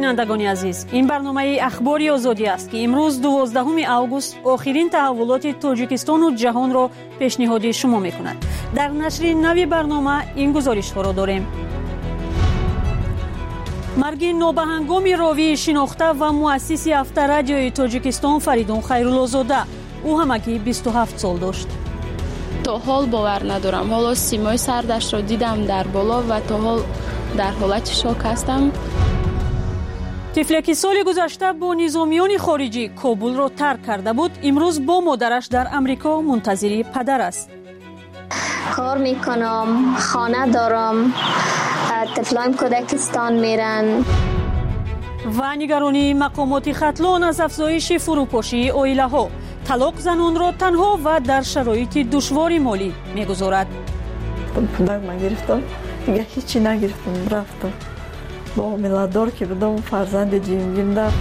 بینندگان عزیز، این برنامه اخباری آزادی است که امروز 12 اوگوست آخرین تحولات تاجیکستان و جهان را پیشنهاد شما می‌کند. در نشر نوی برنامه این گزارش را داریم. مرگ نابهنگام راوی شناخته و مؤسس هفته رادیوی تاجیکستان فریدون خیرالله‌زاده، او همگی 27 سال داشت. تا حال باور ندارم. حالا سیمای سردش را دیدم در بالا و تا حال در حالت شوک هستم. طفلی سال گذشته با نظامیان خارجی کابل را ترک کرده بود، امروز با مادرش در امریکا منتظر پدر است. کار میکنم، خانه دارم، طفلایم کودکستان میرن. و نگرانی مقامات ختلان از افزایش فروپاشی عائله ها، طلاق زنان را تنها و در شرایط دشوار مالی میگذارد. پدر من گرفتم، دیگه هیچی نگرفتم، رفتم با ملادار که بدم فرزند جیم در.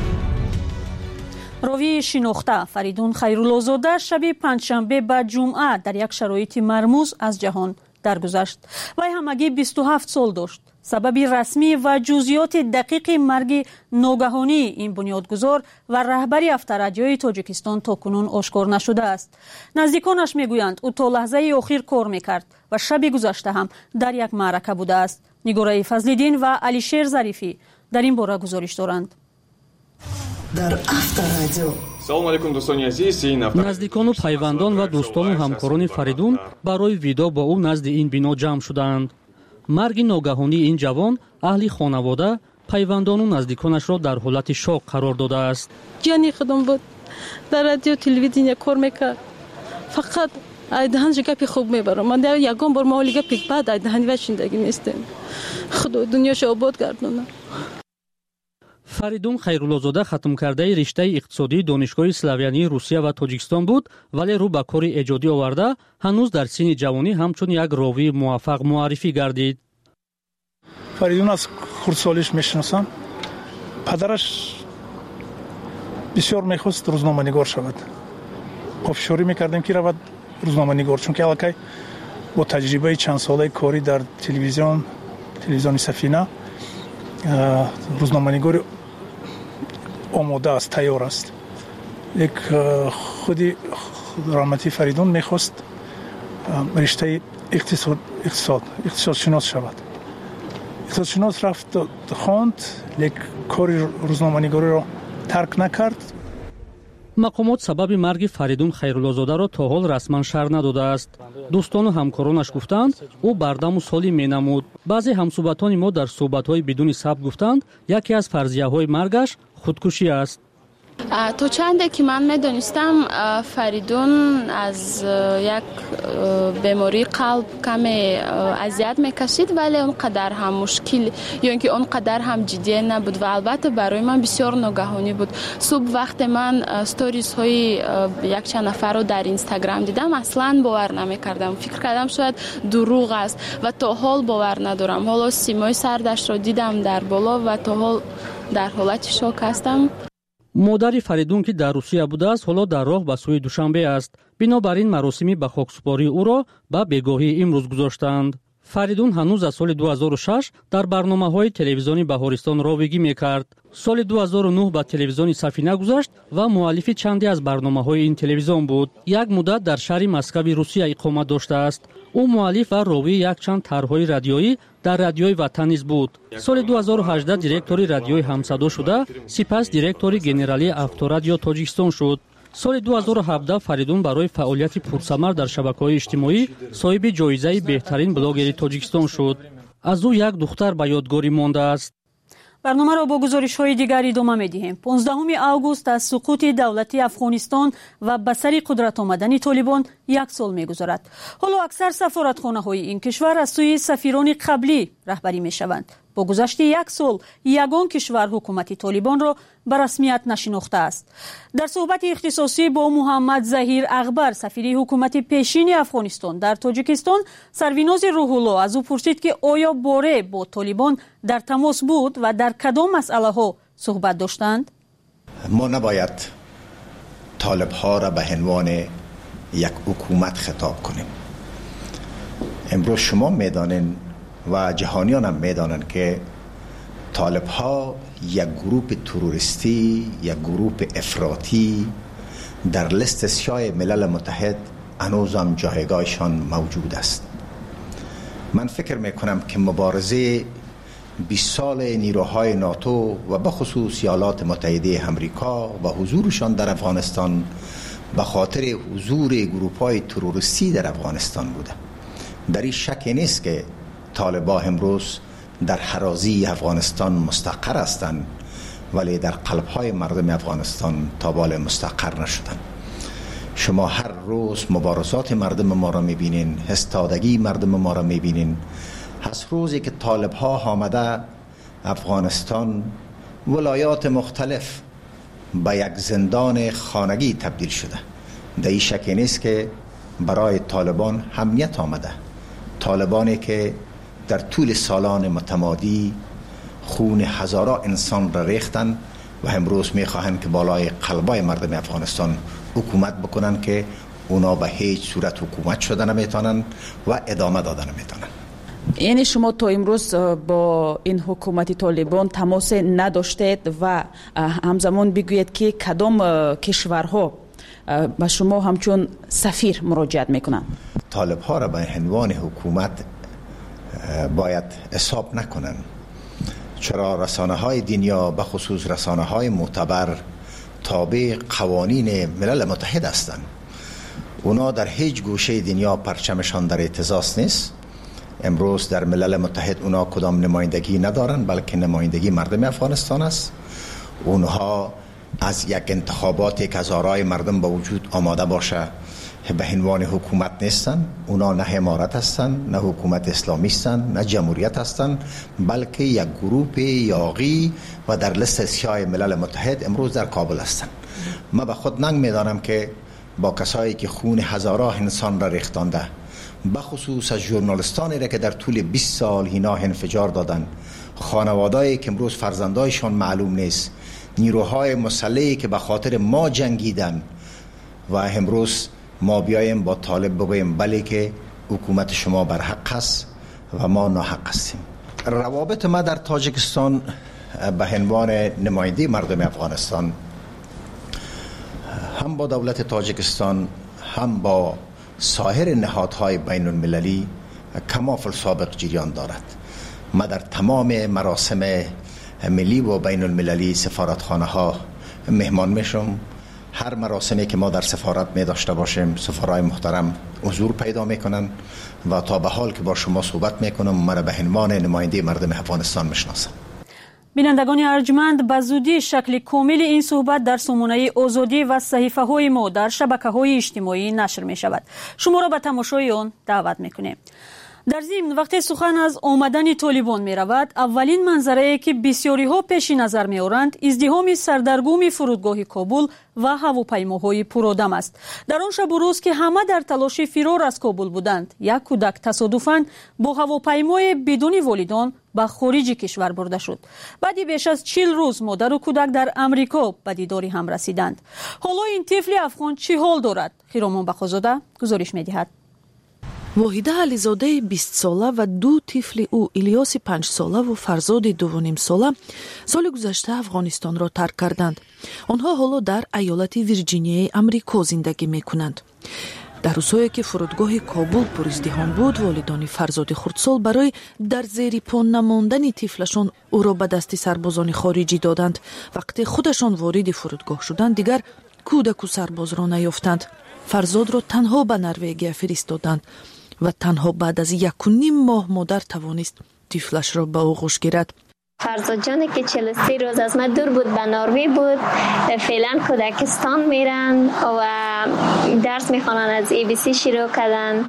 راوی شناخته فریدون خیرالله‌زاده شب پنجشنبه به جمعه در یک شرایط مرموز از جهان درگذشت. وی همگی 27 سال داشت. سبب رسمی و جزئیات دقیق مرگ ناگهانی این بنیادگذار و رهبری هفته رادیوی تاجیکستان تاکنون آشکار نشده است. نزدیکانش میگویند او تا لحظه آخر کار میکرد و شب گذشته هم در یک معرکه بوده است. نگاره فضل‌الدین و علیشیر ظریفی در این باره گزارش دارند. در هفته رادیو. سلام علیکم دوستان عزیز. نزدیکان و پیوندان و دوستان و همکاران فریدون برای ویدیو با او نزد این بنا جمع شدند. مرگ ناگهانی این جوان اهل خانواده، پیوندان و نزدیکانش را در حالت شوق قرار داده است. جانی خودم بود، در رادیو تلویزیون کار میکرد، فقط ایدهان گپی خوب میبرم. من در یکم بار مالی گپی بعد ایدهانی و شندگی میستم. خدا دنیاش آباد گردونه. فریدون خیرالله‌زاده ختم کرده رشته اقتصادی دانشگاه اسلاویانی روسیه و تاجیکستان بود، ولی رو به کار ایجادی آورده هنوز در سن جوانی همچون یک راوی موفق معرفی گردید. فریدون از خردسالیش میشناسم. پدرش بسیار میخواست روزنامه‌نگار شود. افشاری میکردیم که رود روزنامه‌نگار، چون که الکی با تجربه چند ساله کاری در تلویزیون سفینه روزنامه‌نگار آماده است، تیار است. یک خودی رحمتی فریدون میخواست رشته اقتصاد شناس شود. اقتصاد شناس رفت خواند، لیک کاری روزنامه‌نگاری را ترک نکرد. مقامات سبب مرگ فریدون خیرالله‌زاده را تا حال رسما شرح نداده است. دوستان و همکارانش گفتند او بردم و سالی مینمود. بعضی همصحبتان ما در صحبت‌های بدون ثبت گفتند یکی از فرضیه‌های مرگش خودکشی است. تا چنده که من میدونستم فریدون از یک بیماری قلب کمی اذیت میکشید، ولی اونقدر هم مشکل یا اینکه اونقدر هم جدی نبود و البته برای من بسیار ناگهانی بود. صبح وقت من استوریز های یک چند نفر رو در اینستاگرام دیدم اصلا باور نمیکردم، فکر کردم شاید دروغ است و تا حال باور ندارم. حالا سیمای سردش رو دیدم در بالا و تا حال در حالت شوک هستم. مادر فریدون که در روسیه بوده است حالا در راه به سوی دوشنبه است. بنابراین مراسمی به خاکسپاری او را به بگاهی امروز گذاشتند. فریدون هنوز از سال 2006 در برنامه‌های تلویزیونی بهارستان راویگی می‌کرد. سال 2009 به تلویزیون سفینه گذشت و مؤلف چندی از برنامه‌های این تلویزیون بود. یک مدت در شهر مسکو روسیه اقامت داشته است. او مؤلف و راوی یک چند طرح‌های رادیویی در رادیوی وطن نیز بود. سال 2018 دیرکتوری رادیوی همصدا شده، سپس دیرکتوری گنرالی авторадио تاجیکستان شد. سال 2017 فریدون برای فعالیت پرثمر در شبکه‌های اجتماعی صاحب جایزه بهترین بلاگر تاجیکستان شد. از او یک دختر به یادگاری مانده است. برنامه را با گزارش‌های دیگر ادامه می‌دهیم. 15 اوگوست از سقوط دولت افغانستان و به سر قدرت آمدن طالبان یک سال می‌گذرد. حالا اکثر سفارتخانه‌های این کشور از سوی سفیران قبلی رهبری می‌شوند. با گذشت یک سال یگان کشور حکومت طالبان را به رسمیت نشناخته است. در صحبت اختصاصی با محمد ظهیر اغبر سفیر حکومت پیشین افغانستان در تاجیکستان، سروناز روح الله از او پرسید که آیا باره با طالبان در تماس بود و در کدام مسئله ها صحبت داشتند؟ ما نباید طالب ها را به عنوان یک حکومت خطاب کنیم. امروز شما میدانین و جهانیان هم میدانن که طالب ها یک گروه تروریستی، یک گروه افراطی در لیست سیاه ملل متحد هنوزم جایگاهشان موجود است. من فکر میکنم که مبارزه 20 سال نیروهای ناتو و به خصوص ایالات متحده آمریکا و حضورشان در افغانستان به خاطر حضور گروه‌های تروریستی در افغانستان بوده. در این شکی نیست که طالبان امروز در حرازی افغانستان مستقر هستند، ولی در قلب‌های مردم افغانستان تا بالا مستقر نشدند. شما هر روز مبارزات مردم ما را می‌بینین، استادگی مردم ما را می‌بینین. از روزی که طالب‌ها آمده افغانستان ولایات مختلف به یک زندان خانگی تبدیل شده. در این شکی نیست که برای طالبان همیت آمده. طالبانی که در طول سالان متمادی خون هزاران انسان را ریختن و امروز میخواهند که بالای قلبای مردم افغانستان حکومت بکنن که اونا به هیچ صورت حکومت شده نمیتونن و ادامه داده نمیتونن. یعنی شما تا امروز با این حکومت طالبان تماس نداشتید و همزمان بگویید که کدام کشورها با شما همچون سفیر مراجعت میکنن؟ طالب ها را به عنوان حکومت باید حساب نکنن، چرا رسانه های دنیا به خصوص رسانه های معتبر تابع قوانین ملل متحد هستند. اونا در هیچ گوشه دنیا پرچمشان در اهتزاز نیست. امروز در ملل متحد اونا کدام نمایندگی ندارن، بلکه نمایندگی مردم افغانستان است. اونها از یک انتخاباتی که از آرای مردم به وجود آماده باشه به عنوان حکومت نیستن. اونا نه امارت هستن، نه حکومت اسلامی هستن، نه جمهوریت هستن، بلکه یک گروه یاغی و در لیست سیاه ملل متحد امروز در کابل هستن. من به خود ننگ میدانم که با کسایی که خون هزاران انسان را ریختانده، بخصوص از ژورنالیستانی را که در طول 20 سال اینا انفجار دادن، خانوادهایی که امروز فرزندایشان معلوم نیست، نیروهای مسلحی که به خاطر ما جنگیدن و امروز ما بیایم با طالب بگویم بله که حکومت شما بر حق است و ما ناحق هستیم. روابط ما در تاجیکستان به عنوان نماینده مردم افغانستان هم با دولت تاجیکستان هم با سایر نهادهای بین المللی کمافل سابق جریان دارد. ما در تمام مراسم ملی و بین المللی سفارتخانه ها مهمان میشم. هر مراسمی که ما در سفارت می داشته باشیم سفرای محترم حضور پیدا میکنن و تا به حال که با شما صحبت میکنم مرا به عنوان نماینده مردم افغانستان میشناسم. بینندگان ارجمند، به زودی شکل کامل این صحبت در سامانه آزادی و صحیفه های ما در شبکه های اجتماعی نشر می شود. شما را به تماشای آن دعوت میکنیم. در ضمن وقتی سخن از آمدن طالبان می رود، اولین منظره که بسیاری ها پیش نظر می آورند ازدحام سردرگم فرودگاه کابل و هواپیماهای پرآدم است. در آن شب و روز که همه در تلاش فرار از کابل بودند، یک کودک تصادفاً با هواپیمای بدون والدان به خارج کشور برده شد. بعد بیش از 40 روز مادر و کودک در امریکا به دیداری هم رسیدند. حالا این طفل افغان چه حال دارد؟ خیرامان بخازاده گزارش می دهد. واحده علیزاده 20 ساله و دو طفل او الیاس 5 ساله و فرزاد 2.5 ساله سال گذشته افغانستان را ترک کردند. آنها حالا در ایالت ویرجینیای امریکا زندگی میکنند. در روزهایی که فرودگاه کابل پر ازدحام بود، والدان فرزاد خردسال برای در زیر پا نماندن طفلشان او را به دست سربازان خارجی دادند. وقتی خودشان وارد فرودگاه شدند دیگر کودک و سرباز را نیافتند. فرزاد را تنها به نروژ فرستادند و تنها بعد از 1.5 ماه مادر توانست طفلش را به آغوش گیرد. فرزاد جانی که 43 روز از من دور بود به نروژ بود، فعلا کودکستان میرن و درس میخوانن، از ABC شروع کردن.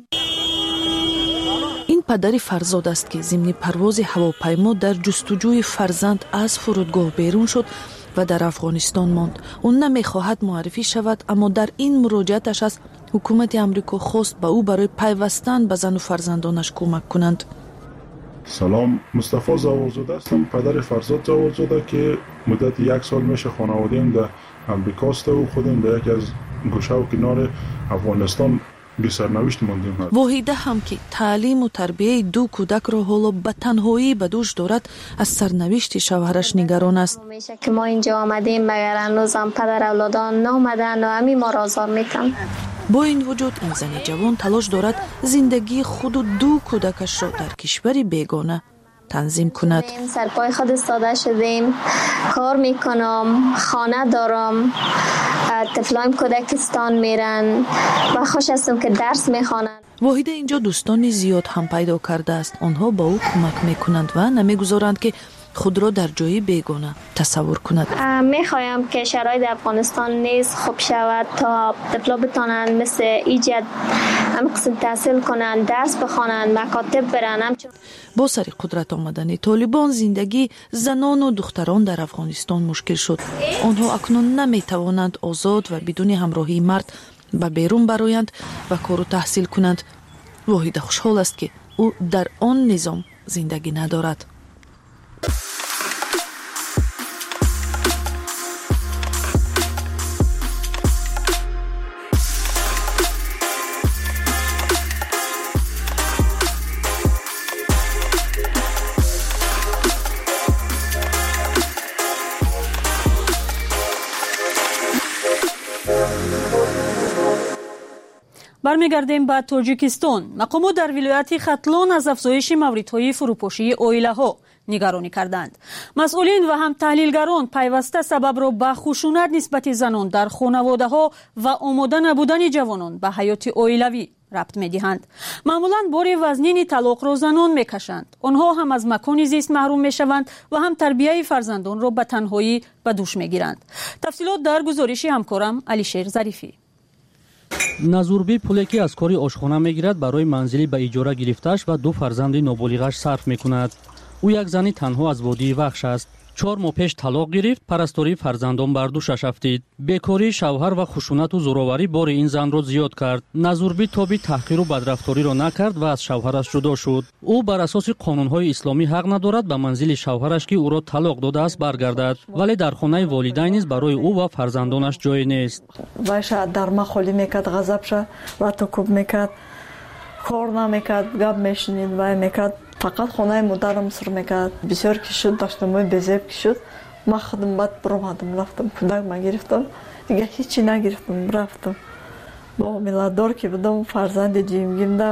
این پدر فرزاد است که ضمن پرواز هواپیما در جستجوی فرزند از فرودگاه بیرون شد و در افغانستان ماند. اون نمیخواهد معرفی شود، اما در این مراجعتش از حکومت امریکا خواست به او برای پیوستن به زن و فرزندانش کمک کنند. سلام، مصطفی زاورزاده هستم، پدر فرزاد زاورزاده که مدت 1 سال میشه خانواده‌ام در امریکا است و خودم در یکی از گوشه و کنار افغانستان به سرنوشت ماندیم. واحیده هم که تعلیم و تربیه دو کودک را حالا به تنهایی به دوش دارد از سرنوشت شوهرش نگران است. میشه که ما اینجا آمدیم مگر هنوز هم پدر اولادان نامدن و همین ما را آزار میتن. با این وجود این زن جوان تلاش دارد زندگی خود و دو کودکش را در کشوری بیگانه تنظیم کند. سرپای خود استاده شدیم، کار میکنم، خانه دارم، طفلایم کودکستان میرن و خوش هستم که درس میخوانند. واحده اینجا دوستان زیاد هم پیدا کرده است. آنها با او کمک میکنند و نمیگذارند که خود را در جایی بیگانه تصور کند. میخوایم که شرایط افغانستان نیز خوب شود تا طفلا بتانند مثل ایجاد هم قسم تحصیل کنند، درس بخوانند، مکاتب برن. با سر قدرت آمدن طالبان زندگی زنان و دختران در افغانستان مشکل شد. آنها اکنون نمیتوانند آزاد و بدون همراهی مرد به بیرون برآیند و کار و تحصیل کنند. واحده خوشحال است که او در آن نظام زندگی ندارد. برمیگردیم به تاجیکستان. مقامات در ولایت ختلان از افزایش موردهای فروپاشی عائله‌ها نگرانی کردند. مسئولین و هم تحلیلگران پیوسته سبب را به خشونت نسبت زنان در خانواده‌ها و آماده نبودن جوانان به حیات عائلوی ربط می‌دهند. معمولاً بار وزنین طلاق را زنان می‌کشند. آنها هم از مکان زیست محروم می‌شوند و هم تربیت فرزندان را به تنهایی به دوش می‌گیرند. تفصیلات در گزارش همکارم علیشیر ظریفی. назурбӣ пуле ки аз кори ошхона мегирад барои манзили ба иҷора гирифтааш ва ду фарзанди ноболиғаш сарф мекунад. ӯ як зани танҳо аз водии вахш аст. 4 моҳ пеш талоқ гирифт, парастории фарзандон бар душаш афтид. бекории шавҳар ва хушунату зӯроварӣ бори ин занро зиёд кард. назурбӣ тоби таҳқиру бадрафториро накард ва аз шавҳараш ҷудо шуд. ӯ бар асоси қонунҳои исломӣ ҳақ надорад ба манзили шавҳараш ки ӯро талоқ додааст баргардад, вале дар хонаи волидайн низ барои ӯ ва фарзандонаш ҷое нест. вайша дарма холӣ мекард, ғазабша лату кӯб мекард, кор намекард, гап мешинид, вай мекард фақат хонаи модарам сир мекард. бисёр ки шуд, даштамои безеб ки шуд, ман худам баъд биромадам, рафтам кӯдак ма гирифтам, дига ҳичи нагирифтам, рафтам. бо милладор ки будам, фарзанди ҷимгимда.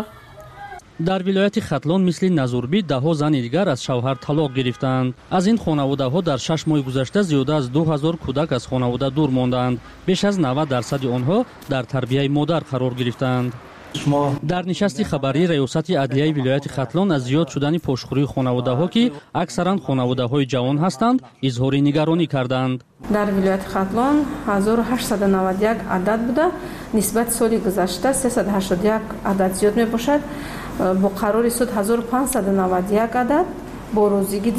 дар вилояти хатлон мисли назурбӣ даҳо зани дигар аз шавҳар талоқ гирифтанд. аз ин хонаводаҳо дар 6 моҳи гузашта зиёда аз 2000 кӯдак аз хонавода дур монданд. беш аз 90% онҳо дар тарбияи модар қарор гирифтанд. дар нишасти хабарии раёсати адлияи вилояти хатлон аз зиёд шудани пошхӯрии хонаводаҳо ки аксаран хонаводаҳои ҷавон ҳастанд изҳори нигаронӣ карданд. дар вилояти хатлон 1891 адад буда, нисбати соли гузашта 381 адад зиёд мебошад. бо қарори суд 1591 адад, бо розигӣ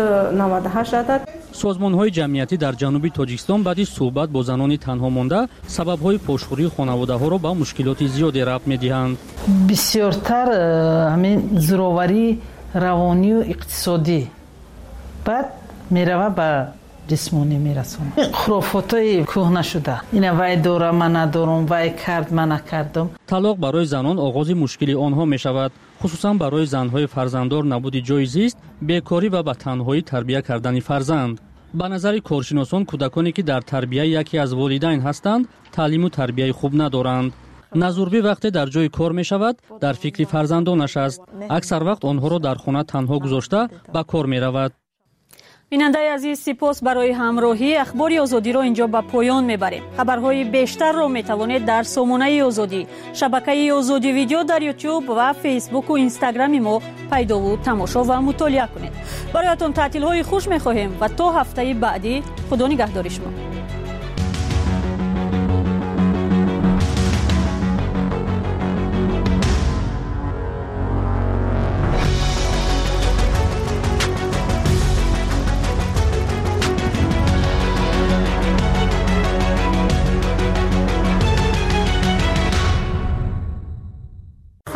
298 адад. созмонҳои ҷамъиятӣ дар ҷануби тоҷикистон баъди суҳбат бо занони танҳо монда сабабҳои пошхӯрии хонаводаҳоро ба мушкилоти зиёде рабт медиҳанд. бисёртар ҳамин зӯроварии равонию иқтисодӣ, баъд мерава ба ҷисмонӣ мерасонад. хурофотои кӯҳнашуда, ина вай дорам, ман надорам, вай кард, ман накардам. талоқ барои занон оғози мушкили онҳо мешавад, хусусан барои занҳои фарзанддор набуди ҷойи зист, бекорӣ ва ба танҳоӣ тарбия кардани фарзанд. ба назари коршиносон кӯдаконе ки дар тарбияи яке аз волидайн ҳастанд, таълиму тарбияи хуб надоранд. назурбӣ вақте дар ҷои кор мешавад, дар фикри фарзандонаш аст. аксар вақт онҳоро дар хона танҳо гузошта ба кор меравад. бинандаи азиз, сипос барои ҳамроҳӣ. ахбори озодиро инҷо ба поён мебарем. хабарҳои бештарро метавонед дар сомонаи озодӣ, шабакаи озоди видео дар ютуб ва фейсбуку инстаграми мо пайдову тамошо ва мутолиа кунед. бароятон таътилҳои хуш мехоҳем ва то ҳафтаи баъдӣ худо нигаҳдори шумо.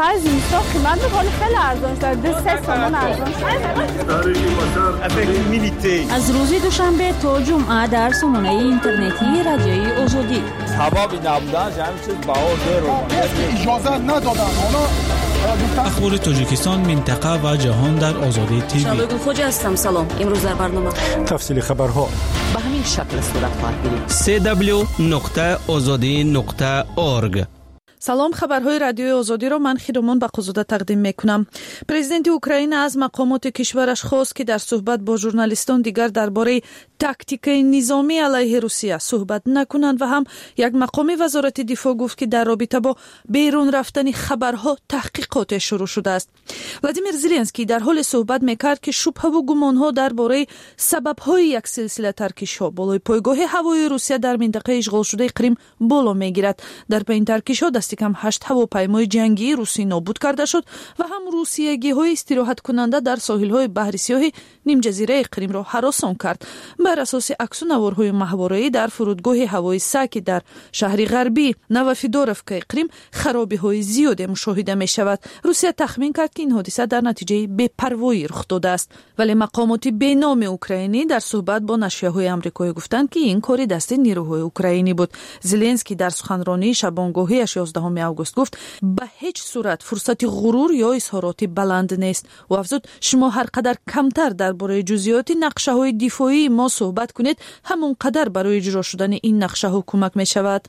هوای زمستان قیمت میکنه خیلی ارزان شده 3 تومان ارزان شده. از روز دوشنبه تا جمعه در سامانه اینترنتی رادیوی آزادی حبابی نبودن همین چیز بهار اجازه ندادن. اخبار تاجیکستان، منطقه و جهان در آزادی تیوی. شادگل خوجا هستم. سلام. امروز در برنامه تفصیل خبرها به همین شکل صورت خواهد گرفت. www.azadi.org. سلام، خبرهای رادیوی آزادی را من خیرمان بقوزاده تقدیم میکنم. پرزیدنت اوکراین از مقامات کشورش خواست که در صحبت با ژورنالیستان دیگر درباره تاکتیک نظامی علیه روسیه صحبت نکنند و هم یک مقام وزارت دفاع گفت که در رابطه با بیرون رفتن خبرها تحقیقات شروع شده است. ولادیمیر زلنسکی در حال صحبت میکرد که شبهه و گمانها درباره سببهای یک سلسله ترکش‌ها بالای پایگاه هوایی روسیه در منطقه اشغال شده کریم بالا میگیرد. در پی این ترکش‌ها دست کم 8 هواپیمای جنگی روسی نابود کرده شد و هم روسیه‌گی‌های استراحت کننده در ساحل‌های بحر سیاه نیم جزیره کریم را هراسان کرد. بر اساس عکس‌العمل‌های ماهواره‌ای در فرودگاه هوایی ساکی در شهر غربی نوفیدوروفکا کریم خرابی‌های زیادی مشاهده می‌شود. روسیه تخمین کرد که این حادثه در نتیجه بی‌پروایی رخ داده است، ولی مقامات بینام اوکراینی در صحبت با نشریه‌های آمریکایی گفتند که این کار دست نیروهای اوکراینی بود. زلنسکی در سخنرانی شبانگاهی 11 آگوست گفت به هیچ صورت فرصت غرور یا اظهارات بلند نیست و افزود شما هر قدر کمتر درباره جزئیات نقشه‌های دفاعی ما صحبت کنید همون قدر برای اجرا شدن این نقشه‌ها کمک می‌شود.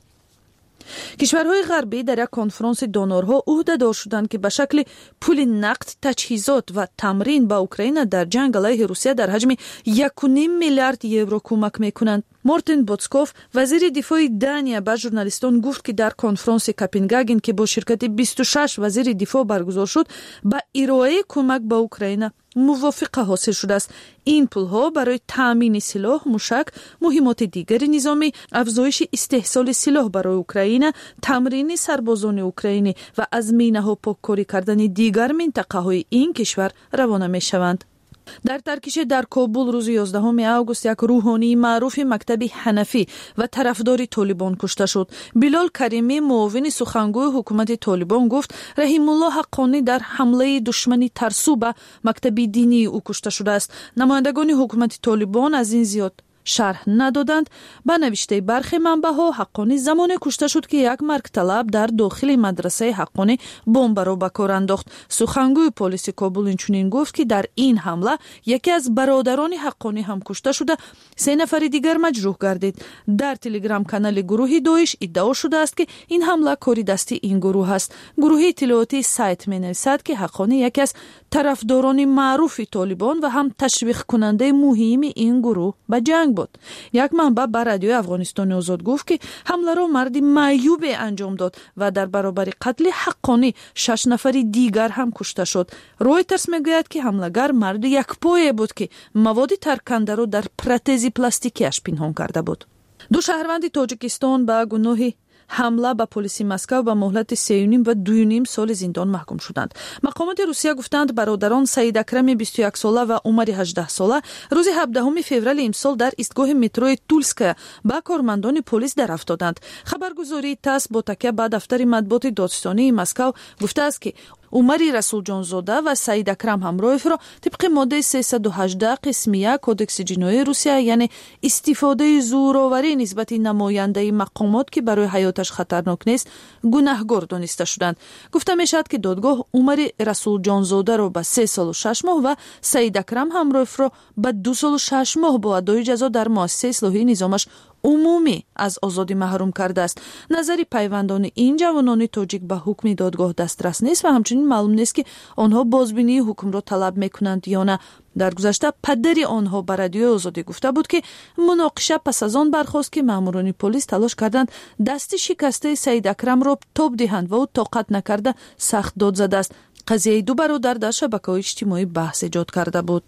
کشورهای غربی در یک کنفرانس دونورها عهده‌دار شدند که به شکل پول نقد، تجهیزات و تمرین به اوکراین در جنگ علیه روسیه در حجم 1.5 میلیارد یورو کمک می‌کنند. مارتین بوتسکوف وزیر دفاع دانیا به ژورنالیستان گفت که در کنفرانس کپنهاگن که با شرکت 26 وزیر دفاع برگزار شد به ارائه کمک به اوکراین موافقه حاصل شده است. این پول‌ها برای تامین سلاح، موشک، مهمات دیگر نظامی، افزایش استحصال سلاح برای اوکراین، تمرین سربازان اوکراینی و از مینه‌ها پاککاری کردن دیگر منطقه‌های این کشور روانه می‌شوند. در ترکیش در کابل روز 11 آگوست یک روحانی معروف مکتب حنفی و طرفدار طالبان کشته شد. بلال کریمی معاون سخنگوی حکومت طالبان گفت رحیم الله حقانی در حمله دشمنی ترسو به مکتب دینی او کشته شده است. نمایندگان حکومت طالبان از این زیاد شرح ندادند. به نوشته برخی منبع‌ها حقانی زمان کشته شد که یک مرگ طلب در داخل مدرسه حقانی بمب را به کار انداخت. سخنگوی پلیس کابل اینچنین گفت که در این حمله یکی از برادران حقانی هم کشته شده، 3 نفر دیگر مجروح گردید. در تلگرام کانال گروه داعش ادعا شده است که این حمله کاری دستی این گروه است. گروه اطلاعاتی سایت می‌نویسد که حقانی یکی از طرفداران معروف طالبان و هم تشویق کننده مهم این گروه به جنگ بود. یک منبع به رادیو افغانستان آزاد گفت که حمله را مردی معیوب انجام داد و در برابر قتل حقانی 6 نفر دیگر هم کشته شد. رویترز میگوید که حمله‌گر مرد یک پایه بود که مواد ترکننده را در پرتز پلاستیکیش پنهان کرده بود. 2 شهروند تاجیکستان به گناه حمله به پلیس مسکو به مهلت 3.5 و 2.5 سال زندان محکوم شدند. مقامات روسیه گفتند برادران سعید اکرم 21 ساله و عمر 18 ساله روز 17 فوریه امسال در ایستگاه مترو تولسکا با کارمندان پلیس در افتادند. خبرگزاری تاس با تکیه به دفتر مطبوعات دادستانی مسکو گفته است که عمر رسول جانزاده و سعید اکرم همراهیف را طبق ماده 318 قسم 1 کودکس جنایی روسیه یعنی استفاده زورآوری نسبت نماینده مقامات که برای حیاتش خطرناک نیست گناهکار دانسته شدند. گفته میشد که دادگاه عمر رسول جانزاده را به 3 سال و 6 ماه و سعید اکرم همراهیف را به 2 سال و 6 ماه با ادای جزا در مؤسسه اصلاحی نظامش عمومی از آزادی محروم کرده است. نظری پیوندان این جوانان تاجیک به حکم دادگاه دسترس نیست و همچنین معلوم نیست که آنها بازبینی حکم را طلب میکنند یا نه. در گذشته پدر آنها به رادیو آزادی گفته بود که مناقشه پس از آن برخاست که ماموران پلیس تلاش کردند دست شکسته سعید اکرم را تاب دهند و او طاقت نکرده سخت داد زده است. قضیه 2 برادر در شبکه‌های اجتماعی بحث ایجاد کرده بود.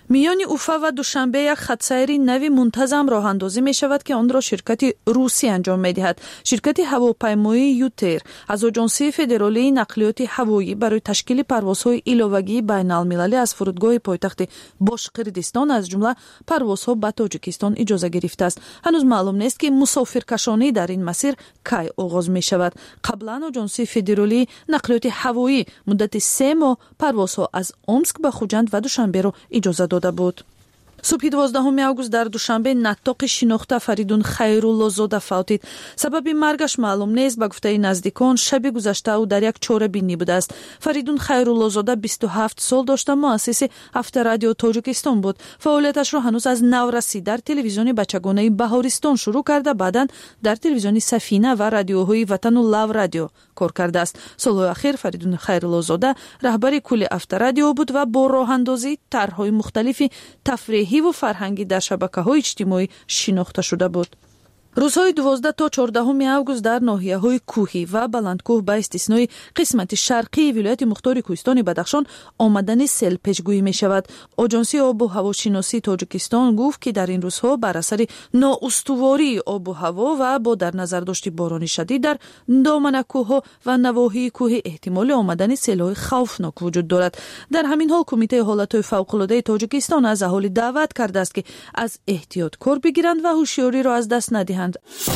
میان اوفا و دوشنبه یک خطسیری نوی منتظم راه اندازی می شود که آن را شرکت روسی انجام می دهد. شرکت هواپیمایی یوتر از آژانس فدرالی نقلیات هوایی برای تشکیل پروازهای ایلاوگی بین المللی از فرودگاه پایتخت باشقردستان از جمله پروازها به تاجیکستان اجازه گرفته است. هنوز معلوم نیست که مسافرکشانی در این مسیر کی آغاز می شود. قبلا آژانس فدرالی نقلیات هوایی مدت 3 ماه پروازها از امسک به خوجند و دوشنبه را اجازه داده بود. صبح 12 آگوست در دوشنبه نطاق شناخته فریدون خیرالله‌زاده فوتید. سبب مرگش معلوم نیست. به گفته نزدیکان شب گذشته او در یک چاره‌بینی بوده است. فریدون خیرالله‌زاده 27 سال داشته، مؤسس هفته رادیو تاجیکستان بود. فعالیتش را هنوز از نورسی در تلویزیون بچگانه بهارستان شروع کرده، بعداً در تلویزیون سفینه و رادیوهای وطن و لو رادیو کار کرده است. سال‌های اخیر فریدون خیرالله‌زاده رهبر کل هفته رادیو بود و با راه‌اندازی طرح‌های مختلف تفریحی و فرهنگی در شبکه‌های اجتماعی شناخته شده بود. روزهای 12 تا 14 آگوست در ناحیه‌های کوهی و بلندکوه به استثنای قسمت شرقی ولایت مختار کوهستان بدخشان آمدن سیل پیشگویی می شود. آژانس آب و هواشناسی تاجیکستان گفت که در این روزها بر اثر نااستواری آب و هوا و با در نظر داشت باران شدید در دامن کوه‌ها و نواحی کوه احتمال آمدن سیل‌های خوفناک وجود دارد. در همین حال کمیته حالت‌های فوق‌العاده تاجیکستان از اهالی دعوت کرده است که از احتیاط کار بگیرند و هوشیاری را از دست ندهند.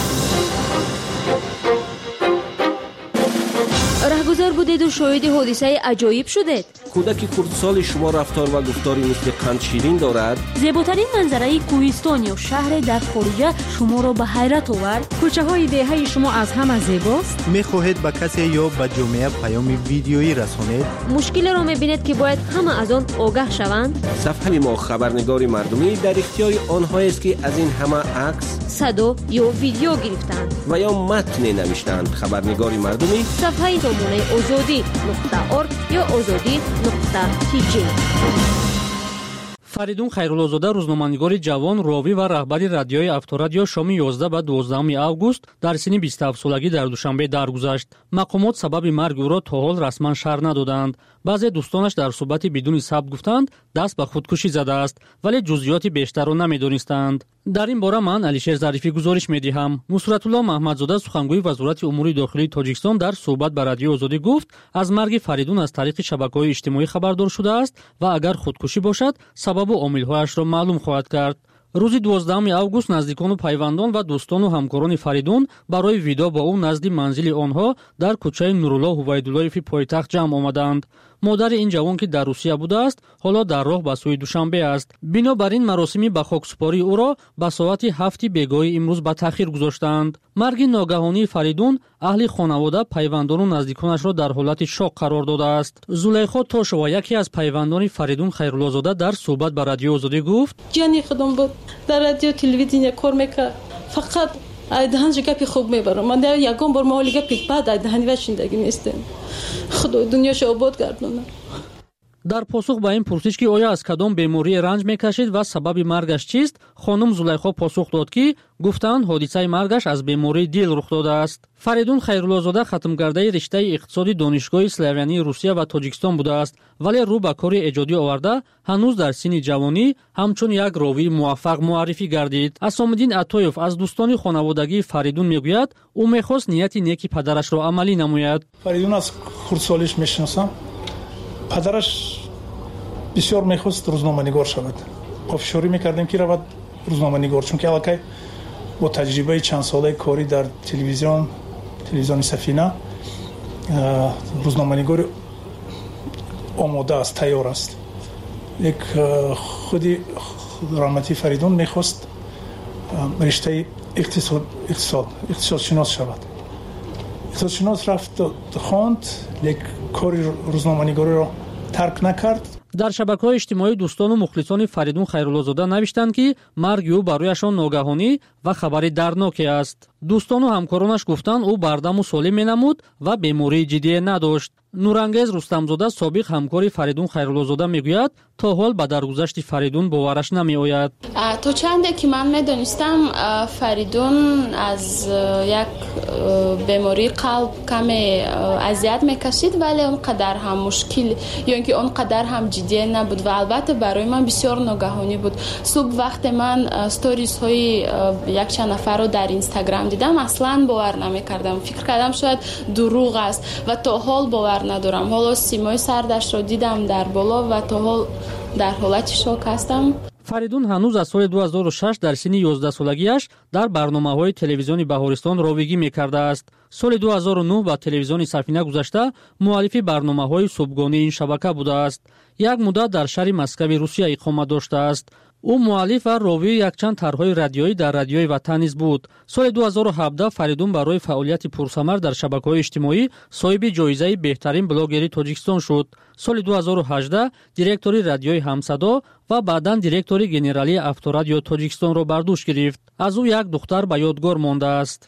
رهگذر بودید و شاهد حادثه عجایب شدید. کودک خردسال شما رفتار و گفتاری مثل قند شیرین دارد. زیباترین منظره کوهستان یا شهر در خارج شما را به حیرت آورد. کوچه های دهه شما از همه زیباست. میخواهید به کسی یا به جامعه پیام ویدیویی رسانید. مشکل را میبینید که باید همه از آن آگاه شوند. صفحه ما خبرنگار مردمی در اختیار آنهایی است که از این همه عکس، صدا یا ویدیو گرفتند و یا متن نوشتند. خبرنگار مردمی صفحه سامانه azadi.org یا azadi.tg. فریدون خیرالله‌زاده روزنامه‌نگاری جوان، راوی و رهبری رادیوی авторадио شام 11 و 12 آگوست در سن 27 سالگی در دوشنبه درگذشت. مقامات سبب مرگ او را تا حال رسما شرح ندادند. بعضی دوستانش در صحبت بدون ثبت گفتند دست به خودکشی زده است، ولی جزئیات بیشتر را نمی‌دانستند. در این باره من علیشیر ظریفی گزارش می‌دهم. نصرتالله محمدزاده سخنگوی وزارت امور داخلی تاجیکستان در صحبت با رادیو آزادی گفت از مرگ فریدون از طریق شبکه‌های اجتماعی خبردار شده است و اگر خودکشی باشد سبب و عامل‌هایش را معلوم خواهد کرد. روز 12 آگوست نزدیکان و پیوندان و دوستان و همکاران فریدون برای ویدیو با او نزد منزل آنها در کوچه نورالله هویداللهی پایتخت جمع آمدند. مادر این جوان که در روسیه بوده است حالا در راه به سوی دوشنبه است. بنابراین مراسم به خاکسپاری او را به ساعت 7 بیگاهی امروز به تأخیر گذاشتند. مرگ ناگهانی فریدون اهل خانواده، پیوندان و نزدیکانش را در حالت شوق قرار داده است. زلیخا تاشوا یکی از پیوندان فریدون خیرالله‌زاده در صحبت با رادیو آزادی گفت: جانی خودم بود در رادیو تلویزیون کار میکرد، فقط ایدهان گپی خوب میبرم. من در یکم بار مالی گپی بعد ایدهانی و زندگی میستم. خدا دنیاش آباد گردونه. در پاسخ به این پرسش که آیا از کدام بیماری رنج میکشید و سبب مرگش چیست، خانم زلیخا پاسخ داد که گفتند حادثه مرگش از بیماری دل رخ داده است. فریدون خیرالله‌زاده ختم کرده رشته اقتصادی دانشگاه اسلاویانی روسیه و تاجیکستان بوده است، ولی رو به کار ایجادی آورده هنوز در سن جوانی همچون یک راوی موفق معرفی گردید. اسام‌الدین عطایف از دوستان خانوادگی فریدون میگوید او میخواست نیت نیکی پدرش را عملی نماید. فریدون از خردسالیش میشناسم. پدرش بسیار میخواست روزنامه‌نگار شود. افشاری میکردیم که رود روزنامه‌نگار، چون که الکی با تجربه چند ساله کاری در تلویزیون سفینه روزنامه‌نگار آماده است، تیار است. یک خودی رحمتی فریدون میخواست رشته اقتصاد شناس شود. اقتصاد شناس رفت خواند، یک کاری روزنامه‌نگاری را ترک نکرد. در شبکه‌های اجتماعی دوستان و مخلصان فریدون خیرالله‌زاده نوشتند که مرگ او برایشان ناگهانی و خبری دردناکی است. دوستان و همکارانش گفتند او بردم و سالم می‌نمود و بیماری جدی نداشت. нурангез рустамзода собиқ ҳамкори фаридун хайруллозода мегӯяд то ҳол ба даргузашти фаридун бовараш намеояд. то чанде ки ман медонистам фаридун аз як бемории қалб каме азият мекашид, вале он қадар ҳам мушкил ё ин ки он қадар ҳам ҷиддие набуд ва албатта барои ман бисёр ногаҳонӣ буд. субҳ вақте ман сторизҳои якчанд нафарро дар инстаграм дидам, аслан бовар намекардам, фикр кардам шояд дурӯғ аст ва то ҳол бовар надорам. ҳоло симои сардашро дидам дар боло ва то ҳол дар ҳолати шок ҳастам. фаридун ҳанӯз аз соли 2006 дар синни 11-солагиаш дар барномаҳои телевизиони Баҳористон ровигӣ мекардааст. соли 2009 ба телевизиони Сафина гузашта муаллифи барномаҳои субҳгонии ин шабака будааст. як муддат дар шаҳри Москваи Русия иқомат доштааст. ӯ муаллиф ва ровии якчанд тарҳҳои радиоӣ дар радиои Ватан низ буд. соли 2017 Фаридун барои фаъолияти пурсамар дар шабакаҳои иҷтимоӣ соҳиби ҷоизаи беҳтарин блогери Тоҷикистон шуд. соли 2018 директори радиои Ҳамсадо ва баъдан директори генералии Авторадио Тоҷикистонро бар дӯш гирифт. аз ӯ як духтар ба ёдгор мондааст.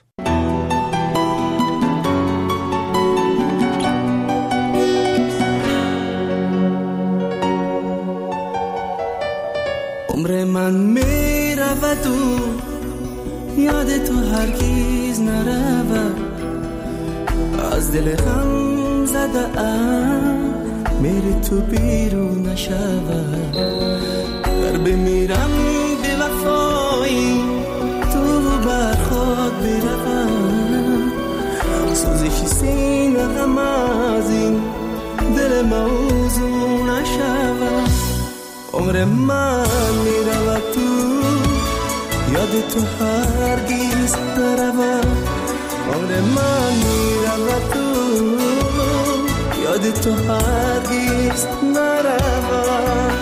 عمر من میرود و یاد تو هرگز نرود، از دل غم زده ام میری تو بیرون نشود. گر بمیرم به وفایی تو بر خود بروم، سوزش سینه غم از این دل موضوع نشود. عمر من میرود تو یاد تو هرگز نرود. عمر من میرود تو یاد تو هرگز نرود.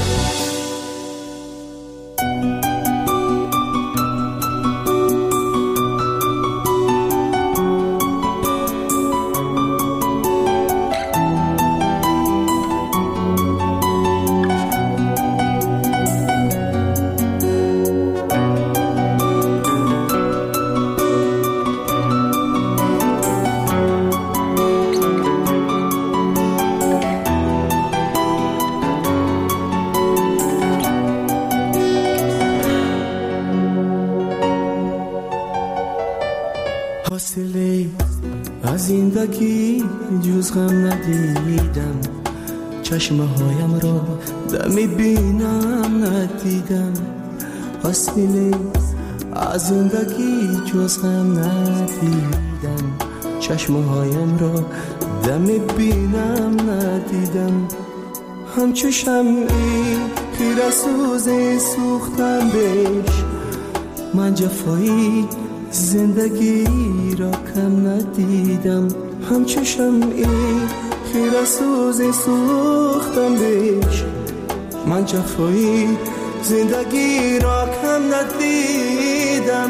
از زندگی جز غم ندیدم، چشمه هایم را دمی بینم ندیدم. حاصله از زندگی جز غم ندیدم، چشمه هایم را دمی بینم ندیدم. همچو شمعی خیره سوز سوختم بهش، من جفایی زندگی را کم ندیدم. همچو شمعی خیره سوز سوختم بهش، من جفایی زندگی را کم ندیدم.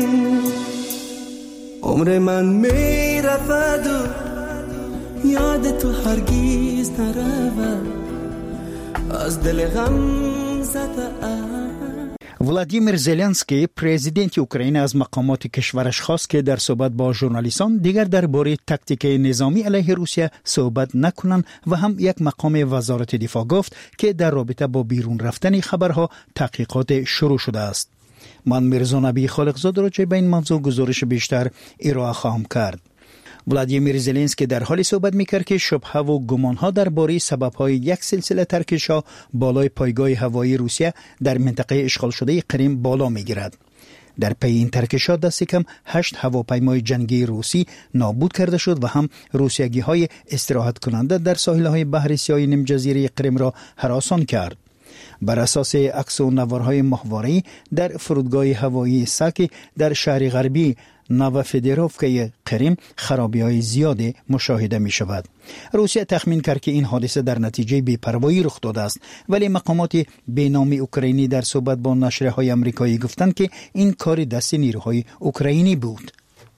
عمر من می رود و یاد تو هرگز نرود، از دل غم زده ام. владимир зеленский президенти украина аз мақомоти кишвараш хост ки дар суҳбат бо журналистон дигар дар бораи тактикаи низомӣ алайҳи русия суҳбат накунанд ва ҳам як мақоми вазорати дифоъ гуфт ки дар робита бо бирун рафтани хабарҳо таҳқиқоте шурӯъ шудааст. ман мирзо набии холиқзод роҷеи ба ин мавзӯъ гузориши бештар ироа хоҳам кард. владимир зеленский дар ҳоле суҳбат мекард ки шубҳаву гумонҳо дар бораи сабабҳои як силсила таркишҳо болои пойгоҳи ҳавоии русия дар минтақаи ишғолшудаи Қрим боло мегирад. дар пайи ин таркишҳо дасти кам 8 ҳавопаймои ҷангии русӣ нобуд карда шуд ва ҳам русиягиҳои истироҳаткунанда дар соҳилҳои баҳри сиёҳи нимҷазираи Қримро ҳаросон кард. бар асоси аксу наворҳои моҳвораӣ дар фурудгоҳи ҳавоии Саки дар шаҳри ғарбии Новофедеровкаи Қрим харобиҳои зиёде мушоҳида мешавад. русия тахмин кард ки ин ҳодиса дар натиҷаи бепарвоӣ рух додааст, вале мақомоти беноми украинӣ дар суҳбат бо нашрияҳои амрикоӣ гуфтанд ки ин кори дасти нирӯҳои украинӣ буд.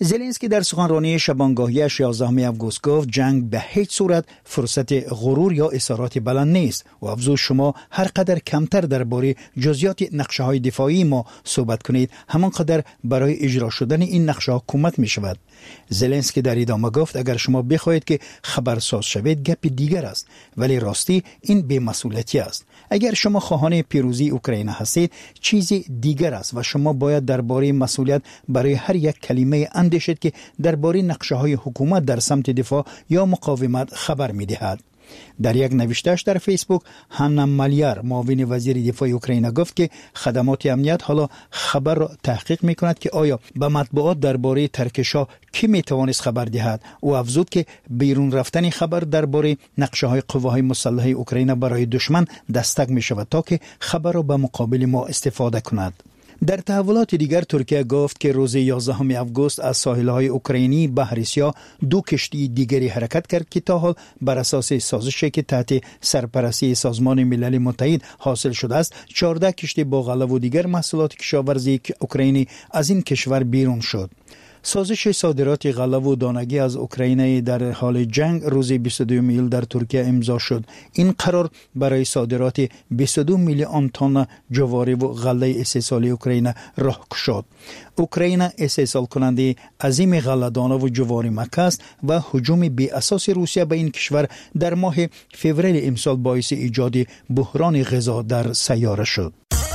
زلنسکی در سخنرانی شبانگاهیش 11 آگوست گفت جنگ به هیچ صورت فرصت غرور یا اصرارات بلند نیست و افزود شما هر قدر کمتر درباره جزئیات نقشه های دفاعی ما صحبت کنید همانقدر برای اجرا شدن این نقشه ها کمک می شود. زلنسکی در ادامه گفت اگر شما بخواهید که خبرساز شوید گپ دیگر است، ولی راستی این بی‌مسئولیتی است. اگر شما خواهان پیروزی اوکراین هستید چیز دیگر است و شما باید درباره مسئولیت برای هر یک کلمه اندیشید که درباره نقشه های حکومت در سمت دفاع یا مقاومت خبر می دهد. در یک نوشتهش در فیسبوک هانا مالیر معاون وزیر دفاع اوکراین گفت که خدمات امنیت حالا خبر را تحقیق می کند که آیا به مطبوعات درباره ترکشا کی می توانست خبر دهد و افزود که بیرون رفتن خبر درباره نقشه های قواهای مسلحه اوکراین برای دشمن دستک می شود تا که خبر را به مقابل ما استفاده کند. در تحولات دیگر ترکیه گفت که روز 11 آگوست از ساحل‌های اوکراینی بحر سیاه 2 کشتی دیگری حرکت کرد که تا حال بر اساس سازشی که تحت سرپرستی سازمان ملل متحد حاصل شده است 14 کشتی با غله و دیگر محصولات کشاورزی اوکراینی از این کشور بیرون شد. سازش صادرات غله و دانگی از اوکراین در حال جنگ روز 22 ایول در ترکیه امضا شد. این قرار برای صادرات 22 میلیون تن جواری و غله استحصالی اوکراین راه گشود. اوکراین استحصال کننده عظیم غله دانه و جواری مکه است و هجوم بی اساس روسیه به این کشور در ماه فوریه امسال باعث ایجاد بحران غذا در سیاره شد.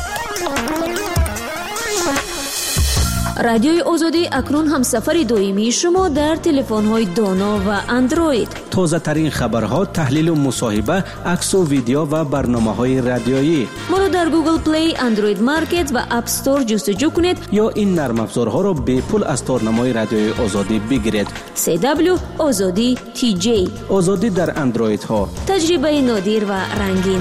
رادیوی آزادی اکنون هم سفر دائمی شما در تلفن‌های دانا و اندروید. تازه ترین خبرها، تحلیل و مصاحبه، عکس و ویدیو و برنامه‌های رادیویی. ما را در گوگل پلی، اندروید مارکت و اپ استور جستجو کنید یا این نرم افزارها را به پول از تارنمای رادیوی آزادی بگیرید. CW آزادی TJ. آزادی در اندروید ها. تجربه نادر و رنگین.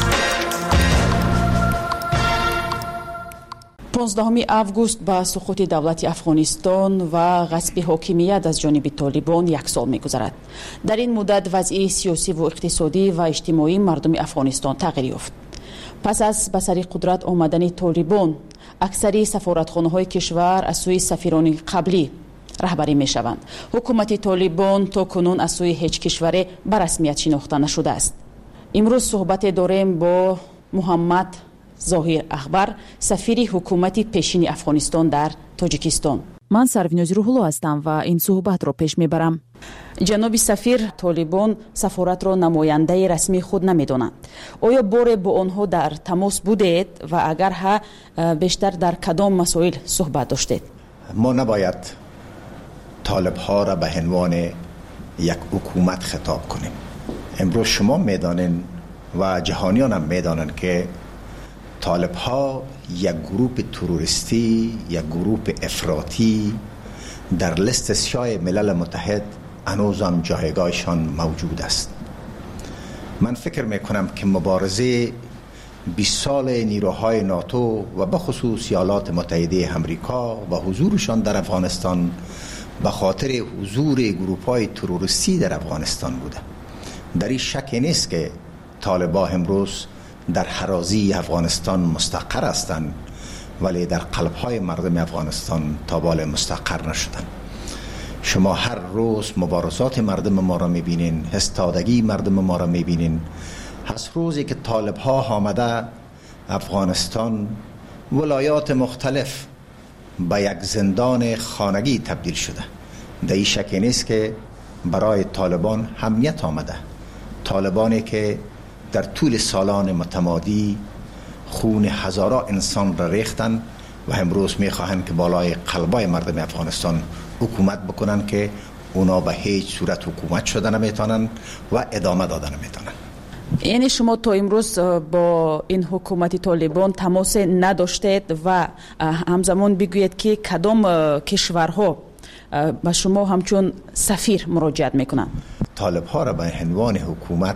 15 август ба суқути давлати Афғонистон ва ғасби ҳокимият аз ҷониби Толибон 1 сол мегузарад. дар ин муддат вазъи сиёсиву иқтисодӣ ва иҷтимоии мардуми Афғонистон тағйир ёфт. пас аз ба сари қудрат омадани Толибон аксари сафоратхонаҳои кишвар аз сӯи сафирони қаблӣ раҳбарӣ мешаванд. ҳукумати Толибон то кунун аз сӯи ҳеҷ кишваре ба расмият шинохта нашудааст. имрӯз суҳбате дорем бо Муҳаммад Зоҳир Ахбар, сафири ҳукумати пешини Афғонистон дар Тоҷикистон. ман Сарвинози Рӯҳулло ҳастам ва ин суҳбатро пеш мебарам. ҷаноби сафир, Толибон сафоратро намояндаи расмии худ намедонанд. оё боре бо онҳо дар тамос будед ва агар ҳа, бештар дар кадом масоил суҳбат доштед? ما نباید طالب‌ها را به عنوان یک حکومت خطاب کنیم. امروز شما میدانین و جهانیان هم میدانن که طالب‌ها یک گروه تروریستی، یک گروه افراطی در لیست سیاه ملل متحد هنوزم جایگاهشان موجود است. من فکر میکنم که مبارزه 20 سال نیروهای ناتو و به خصوص ایالات متحده آمریکا و حضورشان در افغانستان به خاطر حضور گروه‌های تروریستی در افغانستان بوده. در این شکی نیست که طالبان امروز در حرازی افغانستان مستقر هستند، ولی در قلب‌های مردم افغانستان تا بال مستقر نشدند. شما هر روز مبارزات مردم ما را می‌بینین، استادگی مردم ما را می‌بینین. از روزی که طالب‌ها آمده افغانستان ولایات مختلف به یک زندان خانگی تبدیل شده. در این شکی نیست که برای طالبان امنیت آمده. طالبانی که در طول سالان متمادی خون هزاران انسان را ریختن و امروز میخواهند که بالای قلبای مردم افغانستان حکومت بکنن که اونا به هیچ صورت حکومت شده نمیتونن و ادامه داده نمیتونن. یعنی شما تا امروز با این حکومت طالبان تماس نداشتید و همزمان بگوید که کدام کشورها با شما همچون سفیر مراجعت میکنن؟ طالب ها را به عنوان حکومت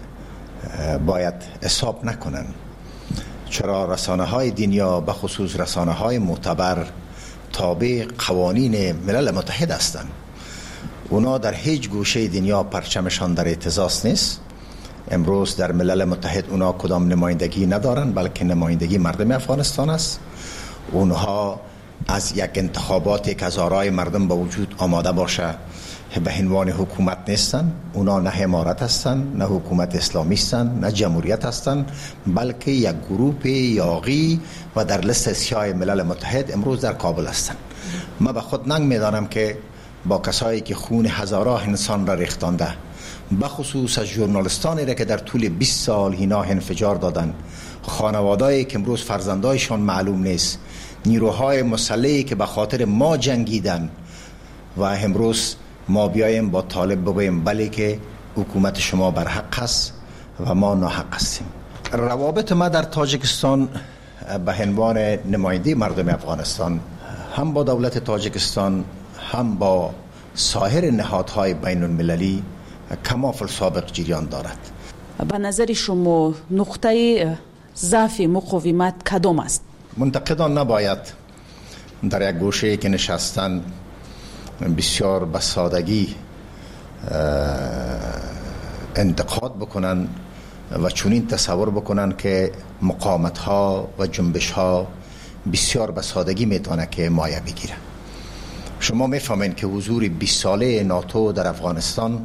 باید حساب نکنن. چرا رسانه های دنیا به خصوص رسانه های معتبر تابع قوانین ملل متحد هستند. اونا در هیچ گوشه دنیا پرچمشان در اهتزاز نیست. امروز در ملل متحد اونا کدام نمایندگی ندارن، بلکه نمایندگی مردم افغانستان است. اونها از یک انتخاباتی که از آرای مردم به وجود آماده باشه به عنوان حکومت نیستن. اونا نه امارت هستن، نه حکومت اسلامی هستن، نه جمهوریت هستن، بلکه یک گروه یاغی و در لیست سیاه ملل متحد امروز در کابل هستن. من به خود ننگ میدانم که با کسایی که خون هزاران انسان را ریختانده، بخصوص از ژورنالیستانی را که در طول 20 سال اینا انفجار دادن، خانوادهایی که امروز فرزندایشان معلوم نیست، نیروهای مسلحی که به خاطر ما جنگیدن و امروز ما بیایم با طالب بگوییم بله که حکومت شما بر حق است و ما ناحق هستیم. روابط ما در تاجیکستان به عنوان نماینده مردم افغانستان هم با دولت تاجیکستان هم با سایر نهادهای بین المللی کما فی السابق جریان دارد. به نظر شما نقطه ضعف مقاومت کدام است؟ منتقدان نباید در یک گوشه که نشستن بسیار به سادگی انتقاد بکنن و چنین تصور بکنن که مقاومت ها و جنبش ها بسیار به سادگی میتونه که مایه بگیره. شما میفهمین که حضور 20 ساله ناتو در افغانستان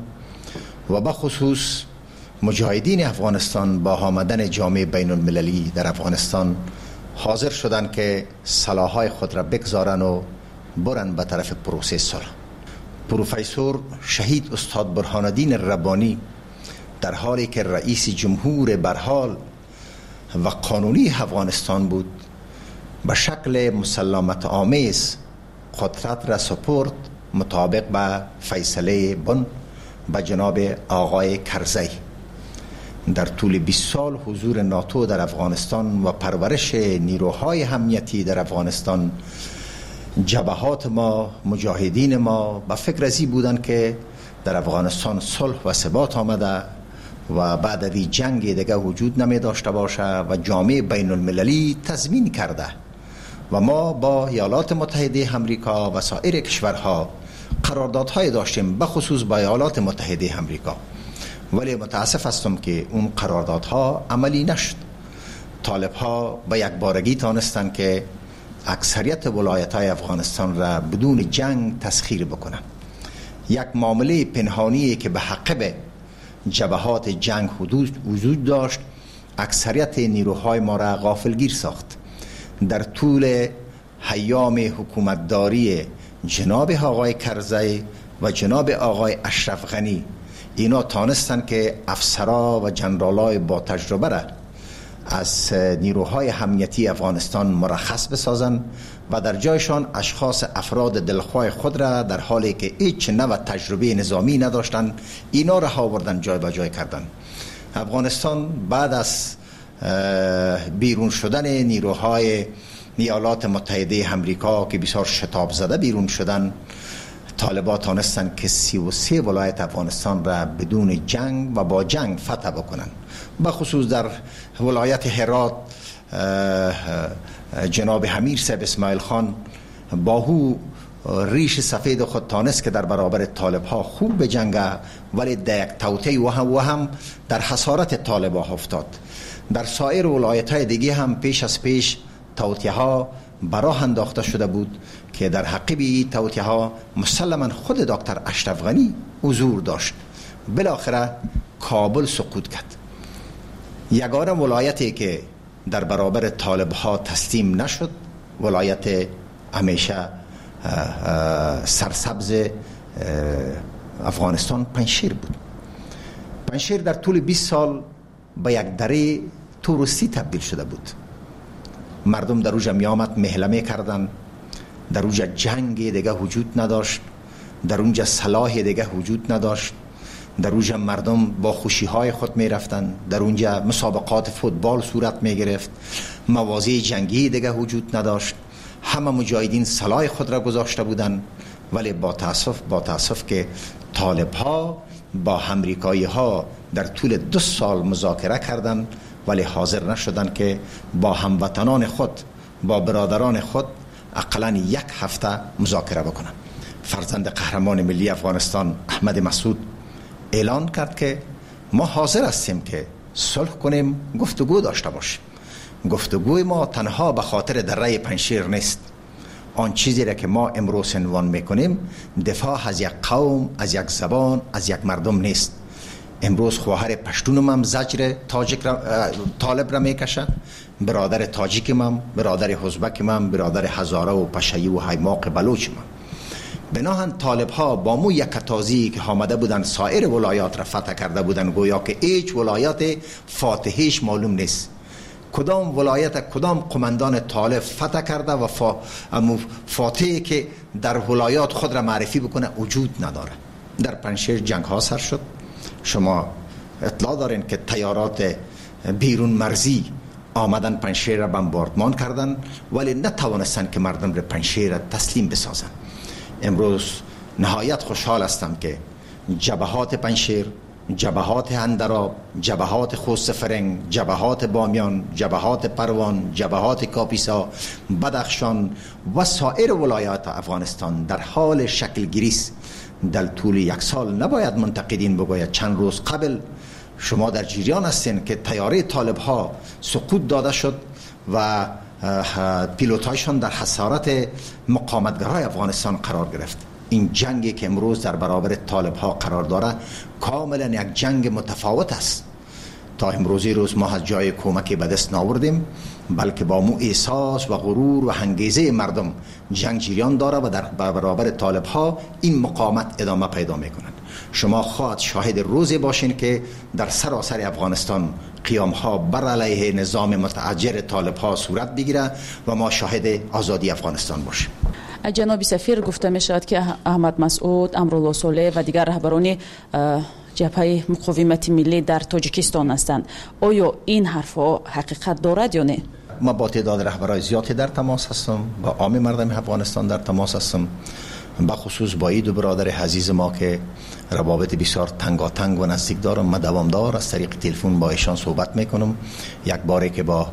و به خصوص مجاهدین افغانستان با آمدن جامعه بین المللی در افغانستان حاضر شدن که سلاح‌های خود را بگذارن و برن به طرف پروسه صلح. پروفسور شهید استاد برهان الدین ربانی در حالی که رئیس جمهور برحال و قانونی افغانستان بود به شکل مسالمت آمیز قدرت را سپرد مطابق به فیصله بن به جناب آقای کرزی. در طول 20 سال حضور ناتو در افغانستان و پرورش نیروهای امنیتی در افغانستان، جبهات ما، مجاهدین ما به فکر ازی بودن که در افغانستان صلح و ثبات آمده و بعد از جنگ دیگه وجود نمی داشته باشه و جامعه بین المللی تضمین کرده و ما با ایالات متحده آمریکا و سایر کشورها قراردادهای داشتیم، به خصوص با ایالات متحده آمریکا. ولی متاسف هستم که اون قراردادها عملی نشد. طالب ها به یک بارگی تانستن که اکثریت ولایت‌های افغانستان را بدون جنگ تسخیر بکنن. یک معامله پنهانی که به حقیقت جبهات جنگ وجود داشت اکثریت نیروهای ما را غافلگیر ساخت. در طول ایام حکومتداری جناب آقای کرزی و جناب آقای اشرف غنی اینا تانستن که افسرا و جنرالای با تجربه را از نیروهای امنیتی افغانستان مرخص بسازن و در جایشان افراد دلخواه خود را در حالی که هیچ نوع تجربه نظامی نداشتن اینا را آوردن جای به جای کردن. افغانستان بعد از بیرون شدن نیروهای ایالات متحده آمریکا که بسیار شتاب زده بیرون شدن، طالبان تانستن که 33 ولایت افغانستان را بدون جنگ و با جنگ فتح بکنن. بخصوص در ولایت هرات جناب امیر صاحب اسماعیل خان باهو ریش سفید خود تانست که در برابر طالب ها خوب بجنگه، ولی در یک توطئه و هم در خسارت طالب ها افتاد. در سایر ولایت های دیگه هم پیش از پیش توطئه ها براه انداخته شده بود که در حقیقت توطئه ها مسلما خود دکتر اشرف غنی حضور داشت. بالاخره کابل سقوط کرد. یگانه ولایتی که در برابر طالب ها تسلیم نشد ولایت همیشه سرسبز افغانستان پنجشیر بود. پنجشیر در طول 20 سال به یک دره توریستی تبدیل شده بود. مردم در اوجا می آمد محلمه کردن، در اونجا جنگ دیگه وجود نداشت، در اونجا سلاح دیگه وجود نداشت، در اونجا مردم با خوشی های خود می رفتن، در اونجا مسابقات فوتبال صورت می گرفت، مواضع جنگی دیگه وجود نداشت. همه مجاهدین سلاح خود را گذاشته بودن. ولی با تاسف که طالب ها با امریکایی ها در طول 2 سال مذاکره کردند ولی حاضر نشدن که با هموطنان خود، با برادران خود اقلاً 1 هفته مذاکره بکنن. فرزند قهرمان ملی افغانستان احمد مسعود اعلان کرد که ما حاضر هستیم که صلح کنیم، گفتگو داشته باشیم. گفتگوی ما تنها به خاطر دره پنجشیر نیست. آن چیزی را که ما امروز عنوان میکنیم دفاع از یک قوم، از یک زبان، از یک مردم نیست. امروز خواهر پشتونم هم زجر طالب را میکشه، برادر تاجیکم هم، برادر ازبکم هم، برادر هزاره و پشهی و حیماق بلوچم هم. بناهن طالب ها با مو یک کتازی که آمده بودن سایر ولایات را فتح کرده بودن، گویا که هیچ ولایت فاتحیش معلوم نیست. کدام ولایت کدام قماندان طالب فتح کرده و فاتحی که در ولایات خود را معرفی بکنه وجود نداره. در پنجشیر جنگ ها سر شد. شما اطلاع دارین که تیارات بیرون مرزی آمدن پنجشیر را بمباردمان کردن، ولی نتوانستن که مردم را پنجشیر را تسلیم بسازن. امروز نهایت خوشحال هستم که جبهات پنجشیر، جبهات اندراب، جبهات خوست فرنگ، جبهات بامیان، جبهات پروان، جبهات کاپیسا، بدخشان و سایر ولایات افغانستان در حال شکل گیری است. در طول یک سال نباید منتقدین بگوید چند روز قبل شما در جریان هستین که طیاره طالب ها سقوط داده شد و پیلوتایشان در حصارت مقاومتگرای افغانستان قرار گرفت. این جنگی که امروز در برابر طالب ها قرار داره کاملا یک جنگ متفاوت است. تا امروزی روز ما از جای کمکی به دست ناوردیم، بلکه با مو احساس و غرور و انگیزه مردم جنگ جریان داره و در برابر طالب ها این مقاومت ادامه پیدا میکنند. شما خواهد شاهد روزی باشین که در سراسر افغانستان قیام ها بر علیه نظام متعجر طالب ها صورت بگیره و ما شاهد آزادی افغانستان باشیم. جناب سفیر، گفته می شود که احمد مسعود، امرالله صالح و دیگر رهبران جبهه مقاومت ملی در تاجیکستان هستند. آیا این حرفها حقیقت دارد یا نه؟ ما با تعداد رهبرای زیادی در تماس هستم، با عام مردم افغانستان در تماس هستم، به خصوص با این دو برادر عزیز ما که روابط بسیار تنگاتنگ و نزدیک دارم. ما دوامدار از طریق تلفن با ایشان صحبت میکنم. یک باری که با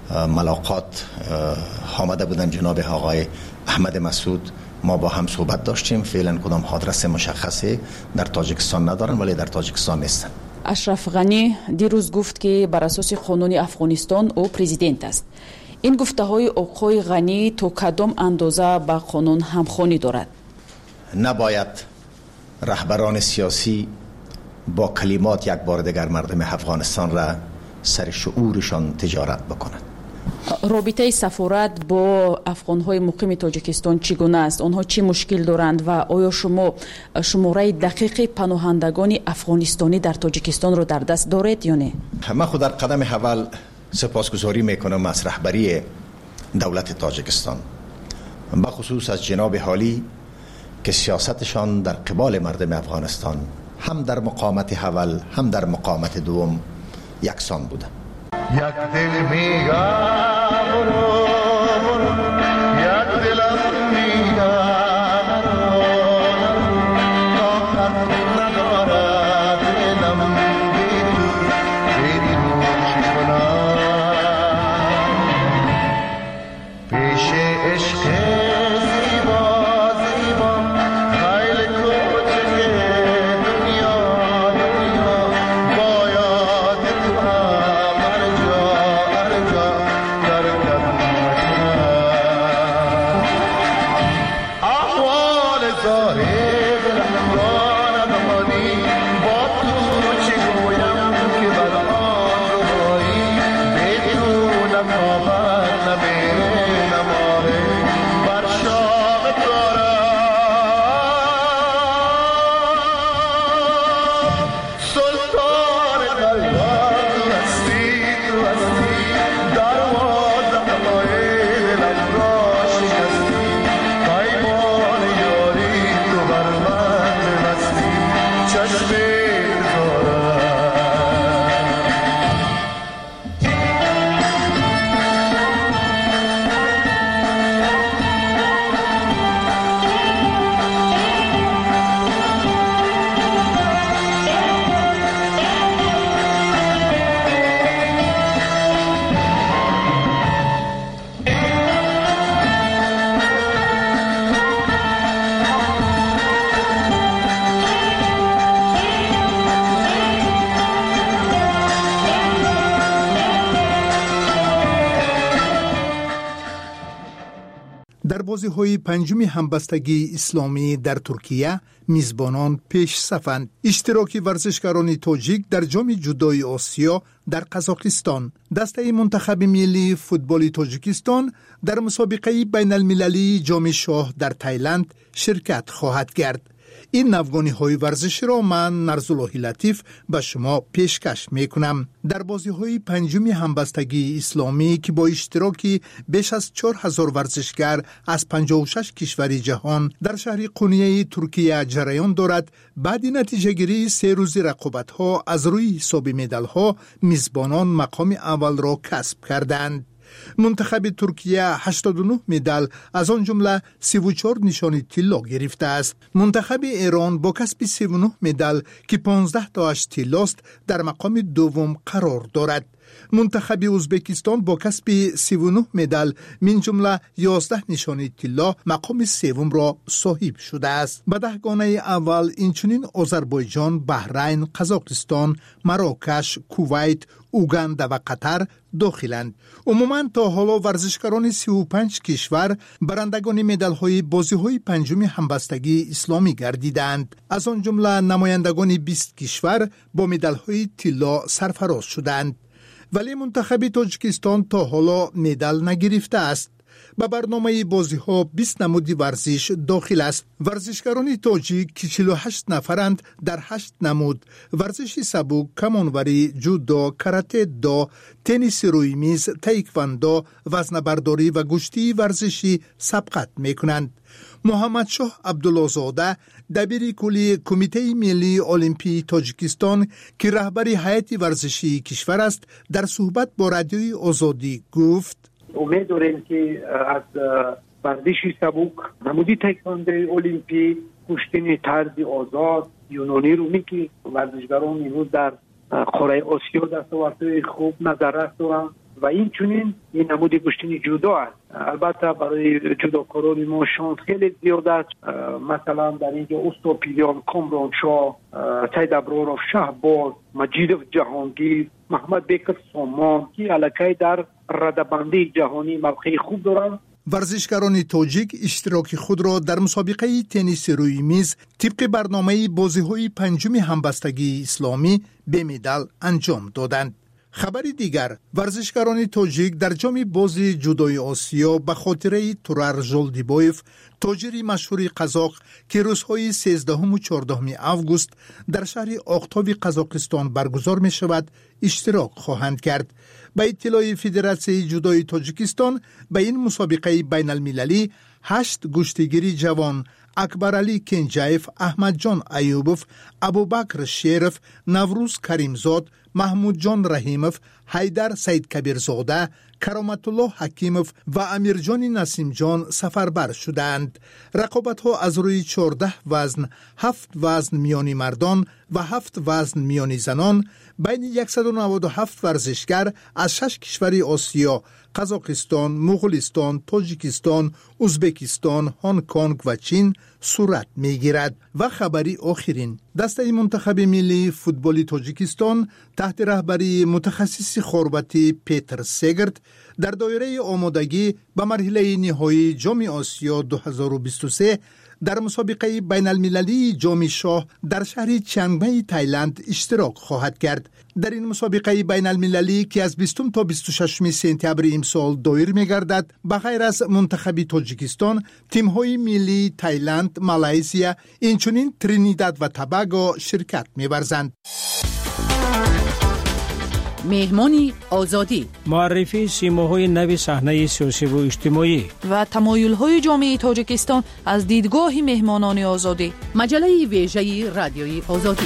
ملاقات آمده بودن جناب آقای احمد مسعود، ما با هم صحبت داشتیم. فعلا کدام آدرس مشخصی در تاجیکستان ندارن، ولی در تاجیکستان نیستن. اشرف غنی دیروز گفت که بر اساس قانون افغانستان او پرزیدنت است. این گفته های آقای غنی تو کدام اندازه با قانون همخوانی دارد؟ نباید رهبران سیاسی با کلمات یک بار دیگر مردم افغانستان را سر شعورشان تجارت بکنند. رابطه سفارت با افغان‌های مقیم تاجیکستان چگونه است؟ آنها چی مشکل دارند و آیا شما شماره دقیق پناهندگان افغانستانی در تاجیکستان رو در دست دارید یا نه؟ من خود در قدم اول سپاسگزاری میکنم از رهبری دولت تاجیکستان، بخصوص از جناب حالی که سیاستشان در قبال مردم افغانستان هم در مقامت اول هم در مقامت دوم یکسان بوده. یک دل میگم یک دلم میگم طاقت ندارد دلم بی تو چی کنم پیش عشق زیبا زیبا خیل کوچک دنیا باید تو بازی‌های پنجم همبستگی اسلامی در ترکیه میزبانان پیش صفند. اشتراک ورزشکاران تاجیک در جام جودوی آسیا در قزاقستان. دسته منتخب ملی فوتبال تاجیکستان در مسابقه بین المللی جام شاه در تایلند شرکت خواهد کرد. این نوگانی‌های ورزشی را من نرزاللهی لطیف به شما پیشکش میکنم. در بازی‌های پنجم همبستگی اسلامی که با اشتراک بیش از 4000 ورزشکار از 56 کشور جهان در شهر قونیه ترکیه جریان دارد، بعد نتیجه گیری 3 روزه رقابت‌ها از روی حساب مدال‌ها میزبانان مقام اول را کسب کردند. منتخب ترکیه 89 مدال از آن جمله 34 نشان طلا گرفته است. منتخب ایران با کسب 39 مدال که 15 تاش طلاست در مقام دوم قرار دارد. منتخب ازبکستان با کسب 39 مدال من جمله 11 نشان طلا مقام سوم را صاحب شده است. به دهگانه اول اینچنین آذربایجان، بحرین، قزاقستان، مراکش، کویت، اوگاندا و قطر داخلند. عموما تا حالا ورزشکاران 35 کشور برندگان مدال‌های بازی‌های پنجم همبستگی اسلامی گردیدند. از آن جمله نمایندگان 20 کشور با مدال‌های طلا سرفراز شدند. ولی منتخب تاجیکستان تا حالا مدال نگرفته است. به برنامه بازی‌ها 20 نمود ورزش داخل است. ورزشکاران تاجیک که 48 نفرند در 8 نمود ورزش سبک، کمانوری، جودو، کاراته دو، تنیس روی میز، تایکواندو، وزنه‌برداری و گشتی ورزشی سبقت می‌کنند. محمد شاه عبدالله‌زاده دبیر کلی کمیته ملی المپی تاجیکستان که رهبر هیئت ورزشی کشور است در صحبت با رادیوی آزادی گفت: امید داریم که از ورزش سبک، نمودی تایکواندو المپی، کشتی طرز آزاد، یونانی رومی که ورزشکاران امروز در قاره آسیا دستاوردهای خوب نظر دارند و این چنین این نمود کشتی جودو است. البته برای جودوکاران ما شانس خیلی زیاد است. مثلا در اینجا استوپیلیان، کامران شاه، سید ابرارов شهباز، مجیدov جهانگیر، محمد بیک سامان که علاقه در رده‌بندی جهانی موقع خوب دارند. ورزشکاران تاجیک اشتراک خود را در مسابقه تنیس روی میز طبق برنامه بازی‌های پنجم همبستگی اسلامی به مدال انجام دادند. خبری دیگر، ورزشکاران تاجیک در جام بازی جودوی آسیا به خاطره تورار ژولدیبایف، تاجری مشهور قزاق که روزهای 13 و 14 آگوست در شهر آختاب قزاقستان برگزار می شود اشتراک خواهند کرد. به اطلاع فدراسیون جودوی تاجیکستان به این مسابقه بین المللی 8 گشتیگیری جوان اکبرعلی کنجایف، احمد جان ایوبوف، ابوبکر شیرف، نوروز کریمزاد، محمود جان رحیموف، حیدر سید کبیرزاده، کرامت الله حکیموف و امیر جان نسیم جان سفربر شدند. رقابت ها از روی 14 وزن، 7 وزن میانی مردان و 7 وزن میانی زنان بین 197 ورزشگر از 6 کشور آسیا، قزاقستان، مغولستان، تاجیکستان، ازبکستان، هنگ کنگ و چین صورت میگیرد. و خبری آخرین، دسته منتخب ملی فوتبال تاجیکستان تحت رهبری متخصص خربتی پیتر سگرت در دایره آمادگی به مرحله نهایی جام آسیا 2023 در مسابقه بین المللی جام شاه در شهر چیانگمای تایلند اشتراک خواهد کرد. در این مسابقه بین المللی که از 20 تا 26 سپتامبر امسال دایر می‌گردد، بغیر از منتخب تاجیکستان، تیم‌های ملی تایلند، مالزیا، اینچنین ترینیداد و توباگو شرکت می‌ورزند. مهمانی آزادی، معرفی سیماهای نو صحنه سیاسی و اجتماعی و تمایل‌های جامعه تاجیکستان از دیدگاه مهمانان آزادی. مجله ویژه رادیوی آزادی.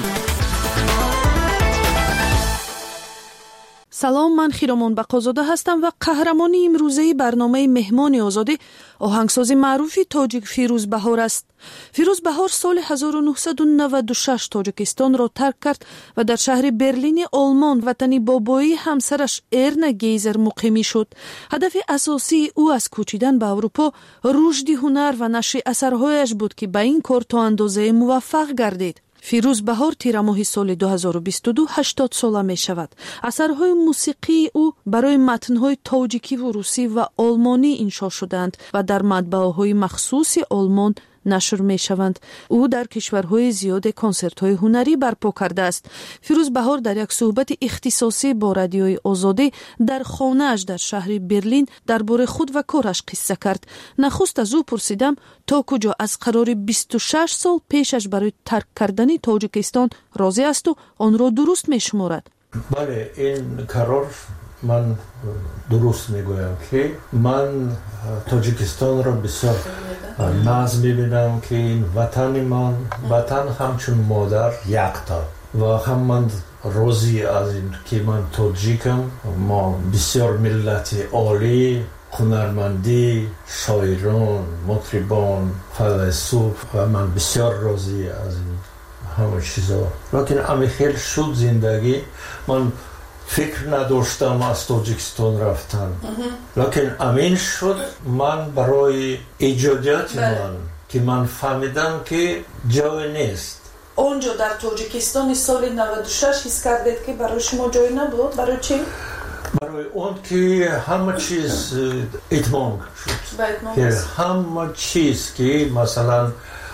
سلام، من خیرمان بقازاده هستم و قهرمان امروزه برنامه مهمان آزادی آهنگساز معروف تاجیک فیروز بهار است. فیروز بهار سال 1996 تاجیکستان را ترک کرد و در شهر برلین آلمان وطن بابایی همسرش ارنا گیزر مقیمی شد. هدف اساسی او از کوچیدن به اروپا رشد هنر و نشر اثرهایش بود که به این کار تا اندازه موفق گردید. فیروز بهار تیر ماه سال 2022 80 ساله می شود. اثرهای موسیقی او برای متن‌های تاجیکی و روسی و آلمانی انشا شدند و در مطبعه‌های مخصوص آلمان نشر می شوند. او در کشورهای زیاد کنسرت‌های هنری برپا کرده است. فیروز بهار در یک صحبت اختصاصی با رادیوی آزادی در خانه‌اش در شهر برلین درباره خود و کارش قصه کرد. نخست از او پرسیدم تا کجا از قرار 26 سال پیشش برای ترک کردن تاجیکستان راضی است و آن را درست می شمارد. بله، این قرار من درست میگویم که من تاجیکستان را بسیار ناز میبینم که این وطن من وطن همچون مادر یکتا و هم من راضی از این که من تاجیکم. ما بسیار ملت عالی، هنرمندی، شاعران، مطربان، فیلسوف و من بسیار راضی از این همه چیزا. لیکن امی خیلی شد زندگی من فکر نداشتم از تاجیکستان رفتن، لیکن امین شد من برای ایجادیات من که من فهمیدم که جای نیست. اونجا در تاجیکستان سال 96 حس کردید که برای شما جای نبود؟ برای چی؟ برای اون که همه چیز اتمام شد، که همه چیز که مثلا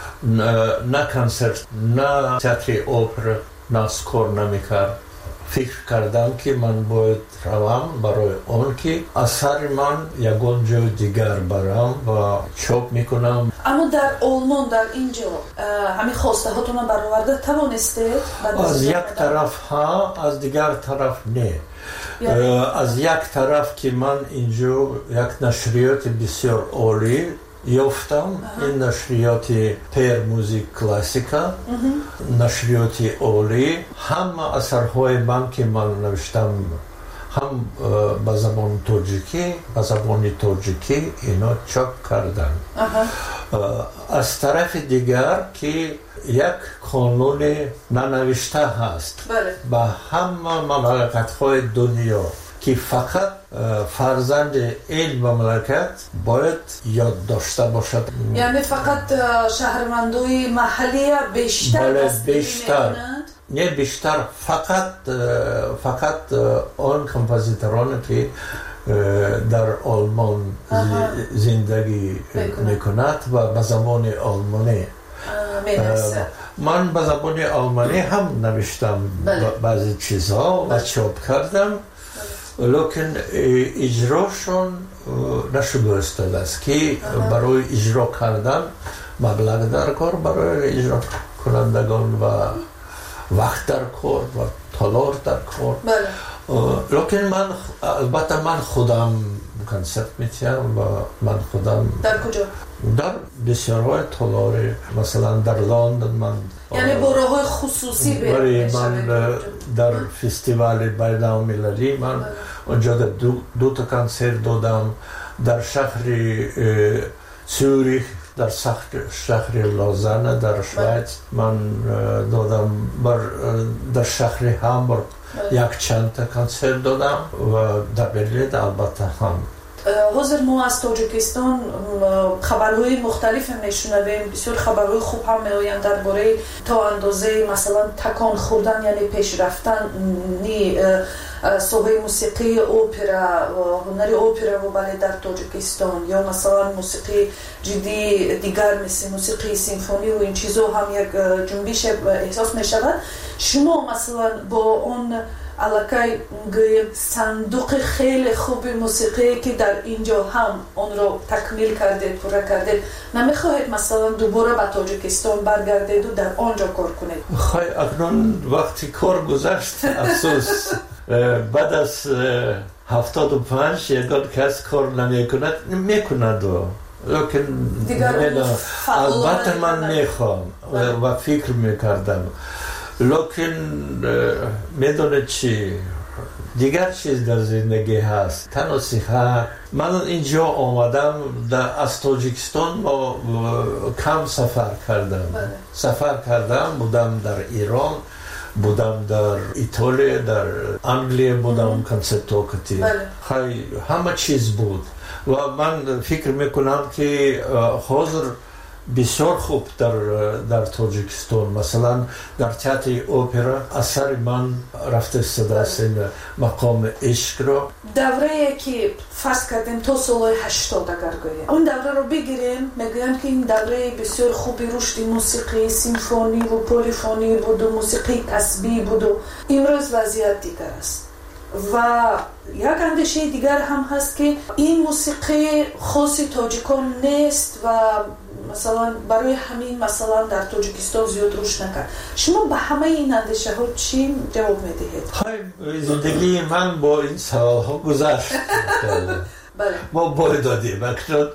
نه کنسرت، نه تئاتر اپرا، نه اسکور نمیکرد. فکر کردم که من باید روم برای اون که اثر من یکون جای دیگر برم و چاپ میکنم. اما در آلمان در اینجا همین خواسته هاتون برآورده توانسته؟ از یک طرف ها، از دیگر طرف نه. از یک طرف که من اینجا یک نشریات بسیار عالی یافتم، این نشریات پیر موزیک کلاسیکا، نشریات عالی، همه اثرهای من که من نوشتم هم به زبان تاجیکی، به زبان تاجیکی اینا چاپ کردن. از طرف دیگر که یک قانون ننوشته هست به همه مملکت‌های دنیا که فقط فرزند این مملکت باید یاد داشته باشد. یعنی فقط شهروندای محلی بیشتر بیشتر نه بیشتر فقط آن کمپوزیتورانی که در آلمان زندگی میکند و به زبان آلمانی من به زبان آلمانی هم نوشتم بعضی چیزها و چاپ کردم، لیکن اجراشون نشده است که برای اجرا کردن مبلغ در کار برای اجرا کنندگان و وقت در کار و تالار در کار. لیکن من البته من خودم کنسرت میتیم و من خودم در کجا؟ در بسیارهای تالار، مثلا در لندن من یعنی برای خصوصی من در فستیوال بین‌المللی من اونجا دو تا کنسرت دادم در شهر سوریخ، در شهر لازانه در شویц من دادم، در شهر هامبورگ یک چند تا کنسرت دادم و در برلین البته هم. حاضر ما از تاجیکستان خبرهای مختلف میشنویم، بسیار خبرهای خوب هم میآیند درباره تا اندازه مثلا تکان خوردن یعنی پیش رفتن ساحه موسیقی اپرا و هنر اپرا و بالت در تاجیکستان، یا مثلا موسیقی جدی دیگر مثل موسیقی سیمفونی و این چیزا هم یک جنبش احساس می شود. شما مثلا با اون علاقه صندوق خیلی خوب موسیقی که در اینجا هم اون رو تکمیل کردید، پورا کردید، نمیخواهید مثلا دوباره به تاجیکستان برگردید و در آنجا کار کنید؟ خواهی اکنون وقتی کار گذشت افسوس بعد از 75 یکان کس کار نمیکند لیکن البته من میخوام و فکر میکردم، لیکن میدونید چی دیگر چیز در زندگی هست، تنها صحت. من اینجا آمدم از تاجیکستان کم سفر کردم بودم در ایران، بودم در ایتالیا، در انگلیه بودم کنسرتوکتی، همه چیز بود و من فکر میکنم که حاضر بسیار خوب در تاجیکستان، مثلا در تئاتر اپرا اثر من رفته استفاده است مقام عشق را. دوره که فرض کردیم تا سال 80 اگر گوییم اون دوره رو بگیریم، میگویم که این دوره بسیار خوبی رشد موسیقی سیمفونی و پلیفونی بود و موسیقی کسبی بود و امروز وضعیت دیگر است. و یک اندیشه دیگر هم هست که این موسیقی خاص تاجیکان نیست و مثلا برای همین مثلا در تاجیکستان زیاد رشد نکرد. شما به همه این اندیشه ها چی جواب میدهید؟ زندگی من با این سوال ها گذشت. ما باید دادیم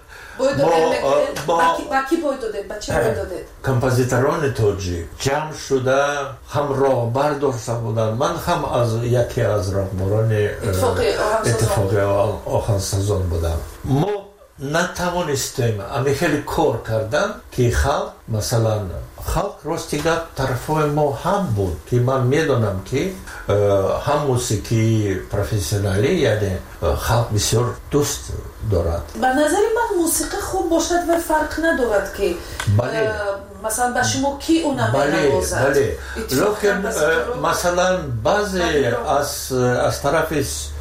با کی باید دادید؟ با چی باید دادید؟ کمپوزیتران تاجیک جمع شده هم راهبر داشته بودن. من هم از یکی از راهبران اتفاقی آهنگسازان بودم. ما نتوانستیم اما خیلی کار کردن که خلق مثلا خلق راستیگه طرفای ما هم بود که من میدونم که هم موسیقی پروفسیونالی یعنی خلق بسیار دوست دارد. به نظر من موسیقی خوب باشد و فرق ندارد که مثلا به شما کی اونم نوازد. لیکن مثلا بعضی از طرف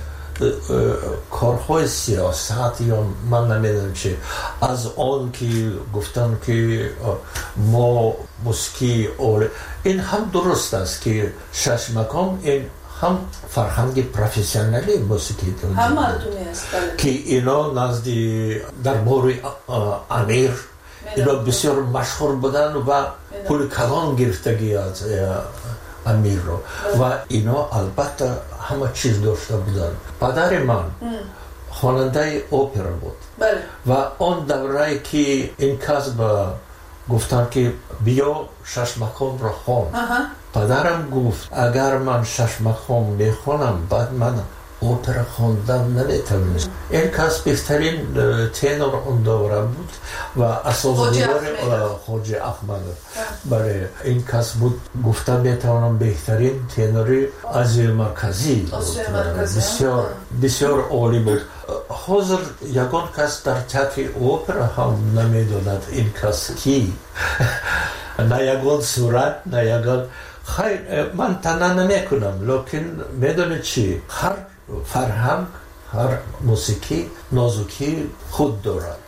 کارهای سیاست یا من نمیدونم چه از آن که گفتن که ما موسیقی این هم درست است که شش مقام این هم فرهنگ پروفسیونالی موسیقی هم مردمی است که اینا نزدی دربار امیر اینا بسیار مشهور بودن و پول کلان گرفتگی از امیر رو و اینا البته همه چیز داشته بودن. پدر من خواننده اپرا بود و آن دوره که این کسب گفتن که بیا شش مقام را خوان، پدرم گفت اگر من شش مقام میخوانم بعد من اپرا خواندن نمیتونم. این کس بهترین تنور اون دوره بود و اساسدار خواجه احمد برای این کس بود. گفتم میتونم بهترین تنوری آسیا مرکزی بسیار بسیار عالی بود. حاضر یگان کس در تئاتر اپرا هم نمیدوند این کس کی نه یگان صورت نه یگان خیر من تنها نمیکنم. لیکن میدونید چی هر فرهنگ هر موسیقی نازکی خود دارد.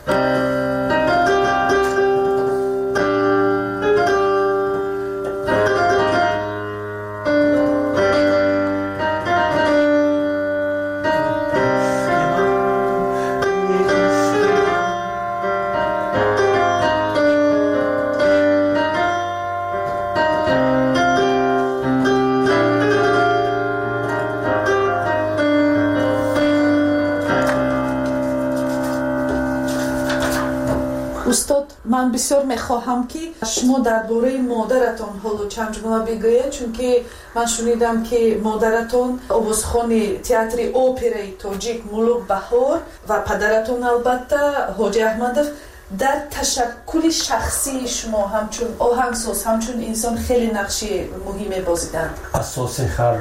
استاد من بسیار میخواهم که شما درباره مادرتان حالا چند جمله بگویید، چون که من شنیدم که مادرتان آوازخوان تئاتر اپرای تاجیک ملوک بهار و پدرتان البته حاجی احمدов در تشکل شخصی شما همچون آهنگساز همچون انسان خیلی نقش مهمی بازیدند. اساس هر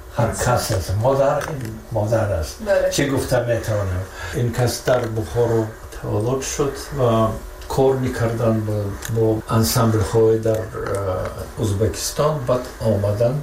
کس است. مادر است. چه گفتم میتونم این کس در بخارا تولد شد و کار میکردن با انسامبل های در ازبکستان، بعد آمدن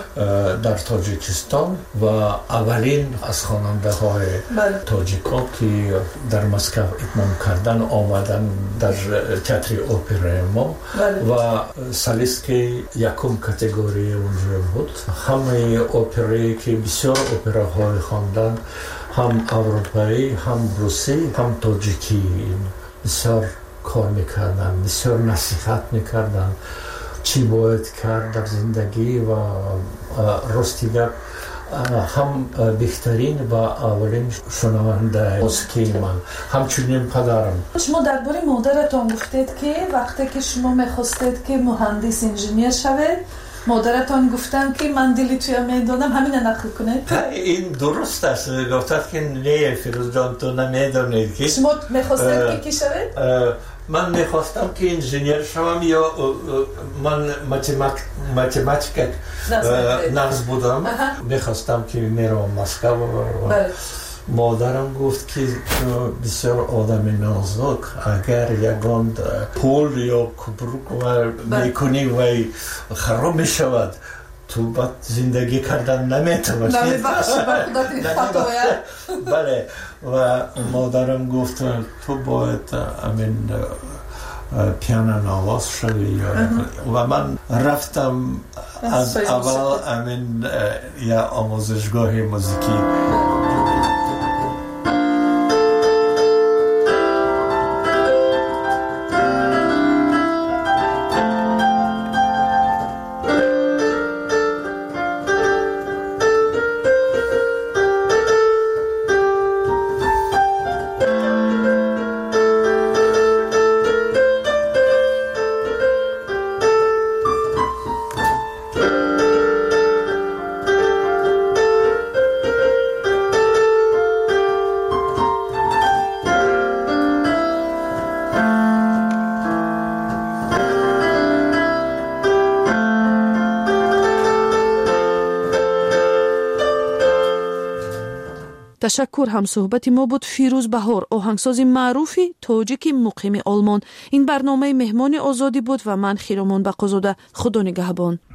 در تاجیکستان و اولین از خواننده های تاجیکا که در مسکو اتمام کردن آمدن در تئاتر اپرای ما و سالیست که یکم کاتگوری اونجا بود. همه اپرایی که بسیار اپراهای خواندن هم اروپایی هم روسی هم تاجیکی بسیار کار میکردن، بسیار نصیحت میکردن چی باید کرد در زندگی و راستیگر هم بهترین و اولین شنونده موسیقی من همچنین پدرم. شما درباره مادرتان گفتید که وقتی که شما میخواستید که مهندس انجینیر شوید مادرتان گفتن که من دلی توی میدونم همین نقل کنید. این درست است. گفتند که نه فیروز جان تو نمیدونید که شما میخواستید که کی شوید؟ من میخواستم که انجینیر شوم یا من ماتماتیک نقص بودم. میخواستم که میرم مسکو مادرم گفت که بسیار آدم نازک، اگر یگان پول یا کبروک میکنی و خراب میشود تو بعد زندگی کردن نمیتونی. بله. و مادرم گفت تو باید امین پیانو نواز شوی و من رفتم از اول امین یا آموزشگاه موسیقی. تشکر. هم صحبت ما بود فیروز بهار، آهنگساز معروفی تاجیک مقیم آلمان. این برنامه مهمان آزادی بود و من خیرمان بقازاده. خدا نگهبان.